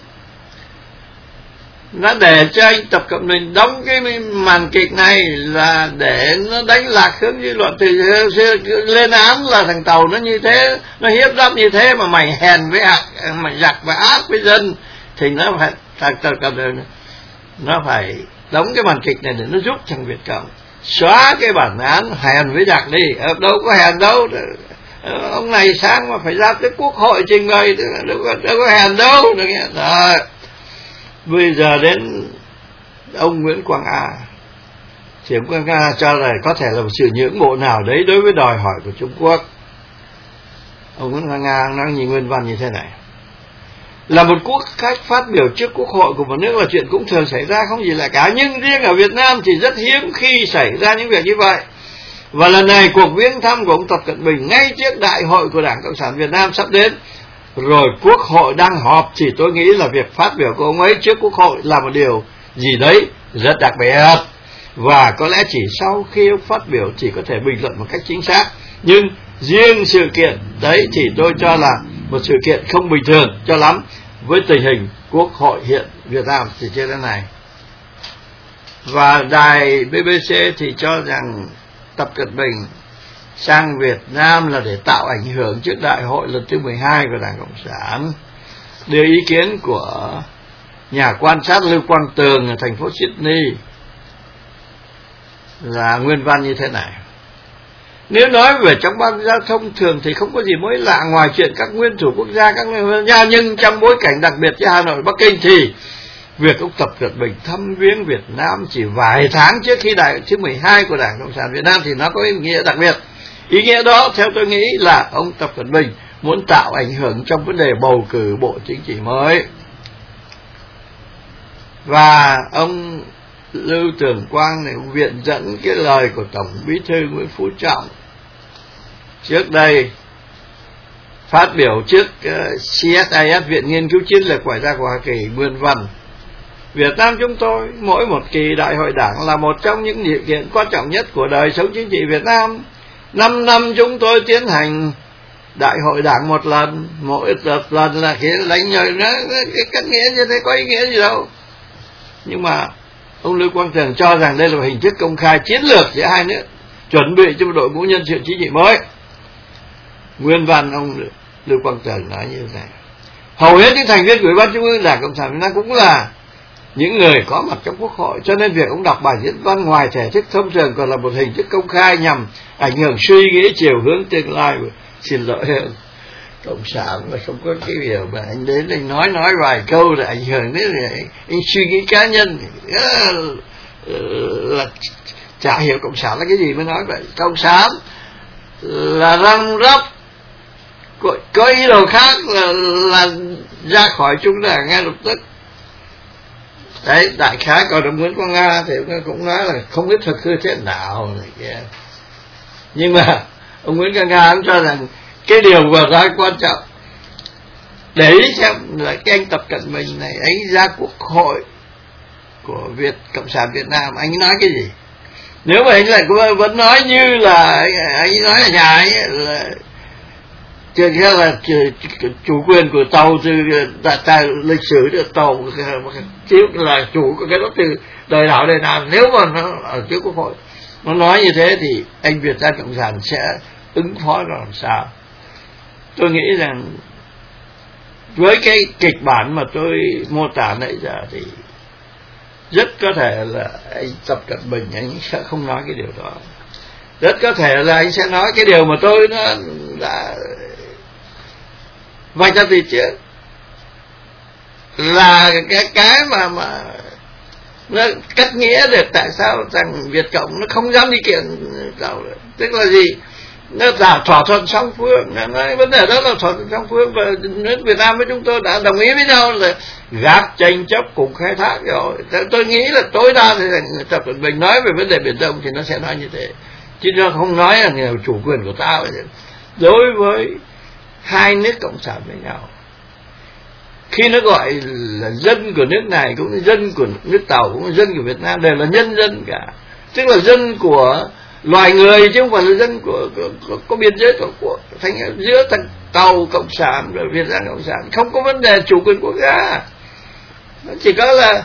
S1: Nó để cho anh Tập Cận Bình đóng cái màn kịch này là để nó đánh lạc hướng dư luận. Từ xưa lên án là thằng Tàu nó như thế, nó hiếp đáp như thế mà mày hèn với mày giặc và ác với dân, thì nó phải thằng Tập Cận Bình nó phải đóng cái màn kịch này để nó giúp thằng Việt Cộng xóa cái bản án hèn với giặc đi. Đâu có hèn đâu, ông này sáng mà phải ra tới Quốc hội trình bày, đâu có hèn đâu. Rồi bây giờ đến ông Nguyễn Quang A, thì ông Quang A cho là có thể là một sự ngưỡng mộ nào đấy đối với đòi hỏi của Trung Quốc. Ông Nguyễn Quang A nói như nguyên văn như thế này: là một quốc khách phát biểu trước quốc hội của một nước là chuyện cũng thường xảy ra, không gì lạ cả. Nhưng riêng ở Việt Nam thì rất hiếm khi xảy ra những việc như vậy. Và lần này cuộc viếng thăm của ông Tập Cận Bình ngay trước đại hội của Đảng Cộng sản Việt Nam sắp đến, rồi quốc hội đang họp, thì tôi nghĩ là việc phát biểu của ông ấy trước quốc hội là một điều gì đấy rất đặc biệt. Và có lẽ chỉ sau khi ông phát biểu thì có thể bình luận một cách chính xác. Nhưng riêng sự kiện đấy thì tôi cho là một sự kiện không bình thường cho lắm với tình hình quốc hội hiện Việt Nam thì trên thế này. Và đài BBC thì cho rằng Tập Cận Bình sang Việt Nam là để tạo ảnh hưởng trước đại hội lần thứ 12 của Đảng Cộng sản. Đưa ý kiến của nhà quan sát Lưu Quang Tường ở thành phố Sydney là nguyên văn như thế này: nếu nói về trong ban giao thông thường thì không có gì mới lạ ngoài chuyện các nguyên thủ quốc gia, các quốc gia, nhưng trong bối cảnh đặc biệt như Hà Nội, Bắc Kinh thì việc ông Tập Cận Bình thăm viếng Việt Nam chỉ vài tháng trước khi đại hội thứ 12 của Đảng Cộng sản Việt Nam thì nó có ý nghĩa đặc biệt. Ý nghĩa đó theo tôi nghĩ là ông Tập Cận Bình muốn tạo ảnh hưởng trong vấn đề bầu cử bộ chính trị mới. Và ông Lưu Tường Quang này cũng viện dẫn cái lời của Tổng Bí thư Nguyễn Phú Trọng trước đây phát biểu trước CSIS, Viện Nghiên cứu Chiến lược Ngoại giao của Hoa Kỳ, nguyên văn: Việt Nam chúng tôi, mỗi một kỳ đại hội đảng là một trong những điều kiện quan trọng nhất của đời sống chính trị Việt Nam. 5 năm chúng tôi tiến hành đại hội đảng một lần, mỗi lần là cái lãnh nhờ nó cái cách nghĩa như thế có ý nghĩa gì đâu. Nhưng mà ông Lưu Quang Tường cho rằng đây là một hình thức công khai chiến lược giữa hai nước, chuẩn bị cho một đội ngũ nhân sự chính trị mới. Nguyên văn ông Lưu Quang Tường nói như thế này: hầu hết những thành viên của Ủy ban Trung ương Đảng Cộng sản Việt Nam cũng là những người có mặt trong Quốc hội, cho nên việc ông đọc bài diễn văn ngoài thể thức thông thường còn là một hình thức công khai nhằm ảnh hưởng suy nghĩ chiều hướng tương lai. Xin lỗi Cộng sản mà không có cái điều mà anh đến anh nói vài câu để ảnh hưởng đến anh suy nghĩ cá nhân là chả hiểu Cộng sản là cái gì mới nói vậy. Cộng sản là răng rắp, có ý đồ khác là ra khỏi chúng ta ngay lập tức. Đấy, đại khái. Còn ông Nguyễn Quang Nga thì cũng nói là không biết thực hư thế nào này kia. Nhưng mà ông Nguyễn Quang Nga cũng cho rằng cái điều vừa nói quan trọng, để ý xem là cái anh Tập Cận Bình này, anh ra quốc hội của Cộng sản Việt Nam, anh nói cái gì? Nếu mà anh lại vẫn nói như là anh nói là nhà ấy là chưa kia là chủ quyền của tàu từ tại lịch sử được tàu chiếu là chủ của cái đó từ đời nào đời nào. Nếu mà nó ở trước quốc hội nó nói như thế thì anh Việt Nam Cộng sản sẽ ứng phó làm sao? Tôi nghĩ rằng với cái kịch bản mà tôi mô tả nãy giờ thì rất có thể là anh Tập Cận Bình anh sẽ không nói cái điều đó. Rất có thể là anh sẽ nói cái điều mà tôi nó đã vạch ra từ trước, là cái mà nó cắt nghĩa được tại sao rằng Việt Cộng nó không dám đi kiện đâu. Tức là gì? Nó là thỏa thuận song phương, nói vấn đề đó là thỏa thuận song phương, và nước Việt Nam với chúng tôi đã đồng ý với nhau là gác tranh chấp cùng khai thác rồi. Tôi nghĩ là tối đa thì Tập Cận Bình nói về vấn đề Biển Đông thì nó sẽ nói như thế, chứ nó không nói là chủ quyền của tao. Đối với hai nước cộng sản với nhau, khi nó gọi là dân của nước này cũng là dân của nước Tàu, cũng là dân của Việt Nam, đều là nhân dân cả, tức là dân của loài người chứ không phải là dân có biên giới tổ quốc. Thành giữa thằng Tàu cộng sản rồi Việt Nam cộng sản không có vấn đề chủ quyền quốc gia, nó chỉ có là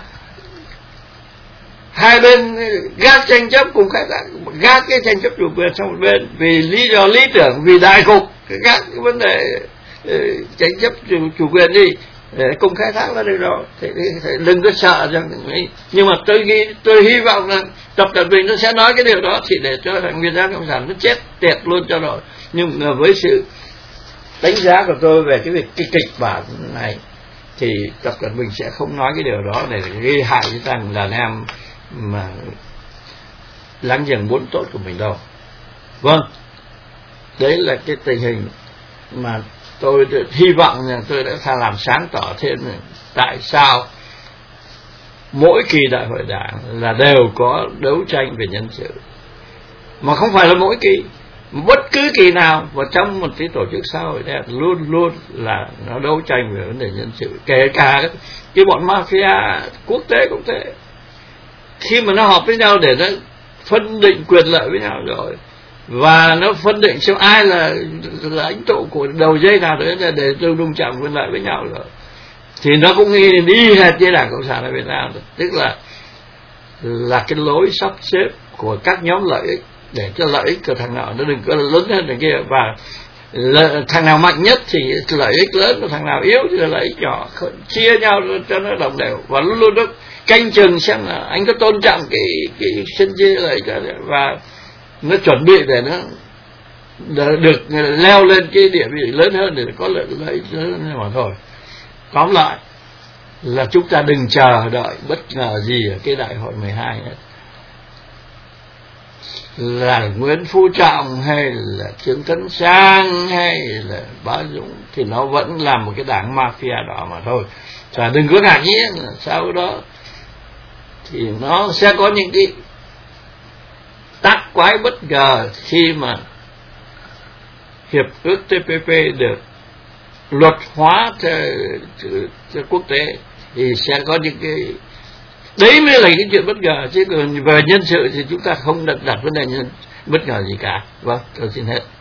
S1: hai bên gác tranh chấp cùng khai thác, gác cái tranh chấp chủ quyền sang một bên vì lý do lý tưởng, vì đại cục, gác cái vấn đề tranh chấp chủ quyền đi để cùng khai thác là được rồi. Thì đừng có sợ rằng. Nhưng mà tôi hy vọng là Tập Cận Bình nó sẽ nói cái điều đó thì để cho thằng Việt Nam Cộng sản nó chết tiệt luôn cho rồi. Nhưng mà với sự đánh giá của tôi về cái việc cái kịch bản này thì Tập Cận Bình sẽ không nói cái điều đó để gây hại cho thằng đàn em mà láng giềng muốn tốt của mình đâu. Vâng, đấy là cái tình hình mà tôi hy vọng rằng tôi đã làm sáng tỏ thêm tại sao mỗi kỳ đại hội đảng là đều có đấu tranh về nhân sự, mà không phải là mỗi kỳ, bất cứ kỳ nào và trong một cái tổ chức xã hội đẹp luôn luôn là nó đấu tranh về vấn đề nhân sự. Kể cả cái bọn mafia quốc tế cũng thế, khi mà nó họp với nhau để nó phân định quyền lợi với nhau rồi, và nó phân định xem ai là lãnh tụ của đầu dây nào đấy để đụng chạm quyền lợi với nhau rồi, thì nó cũng đi hệt như Đảng Cộng sản ở Việt Nam, tức là cái lối sắp xếp của các nhóm lợi ích để cho lợi ích của thằng nào nó đừng có lớn hơn thằng kia, và thằng nào mạnh nhất thì lợi ích lớn, và thằng nào yếu thì lợi ích nhỏ, chia nhau cho nó đồng đều, và luôn luôn nó canh chừng xem là anh có tôn trọng cái sinh chia lợi ích, và nó chuẩn bị để nó được leo lên cái địa vị lớn hơn để có lợi ích lớn hơn mà thôi. Tóm lại là chúng ta đừng chờ đợi bất ngờ gì ở cái đại hội 12 nữa, là Nguyễn Phú Trọng hay là Trương Tấn Sang hay là Bá Dũng thì nó vẫn là một cái đảng mafia đó mà thôi. Và đừng có ngạc nhiên là sau đó thì nó sẽ có những cái tác quái bất ngờ khi mà hiệp ước TPP được luật hóa cho quốc tế, thì sẽ có những cái đấy mới là cái chuyện bất ngờ, chứ còn về nhân sự thì chúng ta không đặt vấn đề bất ngờ gì cả. Vâng, tôi xin hết.